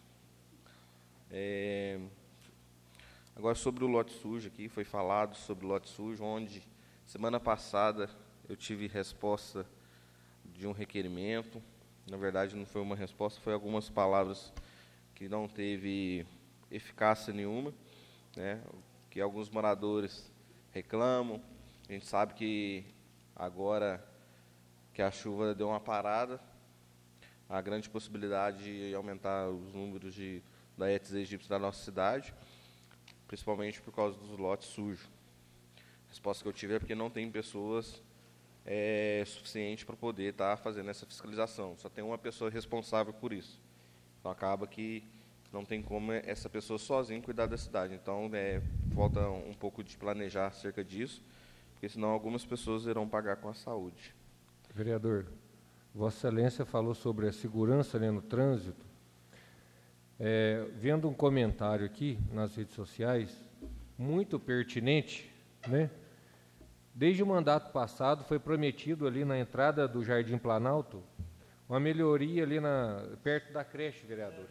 É, agora, sobre o lote sujo aqui, foi falado sobre o lote sujo, onde, semana passada, eu tive resposta de um requerimento. Na verdade, não foi uma resposta, foi algumas palavras que não teve eficácia nenhuma, né, que alguns moradores reclamam. A gente sabe que agora que a chuva deu uma parada, há grande possibilidade de aumentar os números de da Aedes aegypti da nossa cidade, principalmente por causa dos lotes sujos. A resposta que eu tive é porque não tem pessoas é, suficientes para poder estar tá fazendo essa fiscalização. Só tem uma pessoa responsável por isso. Então, acaba que não tem como essa pessoa sozinha cuidar da cidade. Então, é, falta um pouco de planejar acerca disso, porque senão algumas pessoas irão pagar com a saúde. Vereador, Vossa Excelência falou sobre a segurança, né, no trânsito. É, vendo um comentário aqui nas redes sociais, muito pertinente, né? Desde o mandato passado foi prometido ali na entrada do Jardim Planalto uma melhoria ali na, perto da creche, vereador.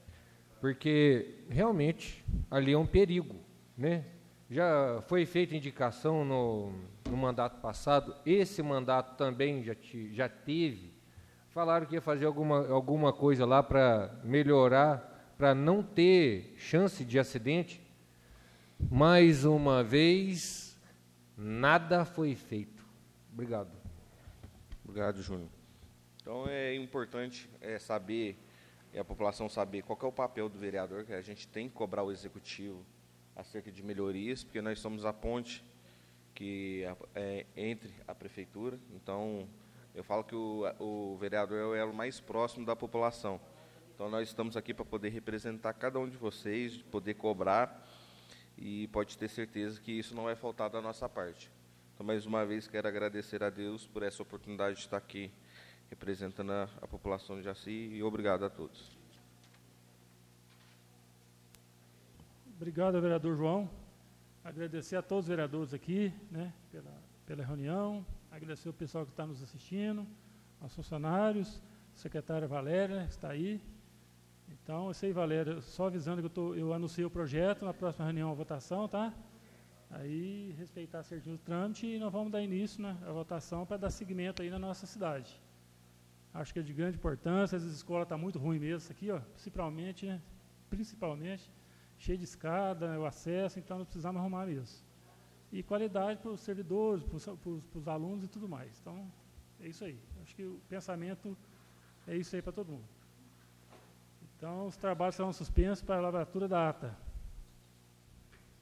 Porque realmente ali é um perigo, né? Já foi feita indicação no, no mandato passado, esse mandato também já, te, já teve. Falaram que ia fazer alguma, alguma coisa lá para melhorar, para não ter chance de acidente. Mais uma vez, nada foi feito. Obrigado. Obrigado, Júnior. Então, é importante é, saber, é a população saber qual que é o papel do vereador, que a gente tem que cobrar o executivo acerca de melhorias, porque nós somos a ponte que é entre a prefeitura. Então, eu falo que o, o vereador é o elo mais próximo da população. Então, nós estamos aqui para poder representar cada um de vocês, poder cobrar, e pode ter certeza que isso não vai faltar da nossa parte. Então, mais uma vez, quero agradecer a Deus por essa oportunidade de estar aqui representando a, a população de Jaci, e obrigado a todos. Obrigado, vereador João. Agradecer a todos os vereadores aqui, né, pela, pela reunião. Agradecer o pessoal que está nos assistindo, aos funcionários, a secretária Valéria, que está aí. Então, isso aí, Valéria, só avisando que eu, tô, eu anunciei o projeto, na próxima reunião a votação, tá? Aí, respeitar certinho o trâmite e nós vamos dar início, né, à votação para dar seguimento aí na nossa cidade. Acho que é de grande importância, as escolas estão muito ruins mesmo, isso aqui, ó, principalmente, né, principalmente, cheio de escada, né, o acesso, então nós precisamos arrumar mesmo. E qualidade para os servidores, para os alunos e tudo mais. Então, é isso aí. Acho que o pensamento é isso aí para todo mundo. Então, os trabalhos serão suspensos para a lavratura da ata.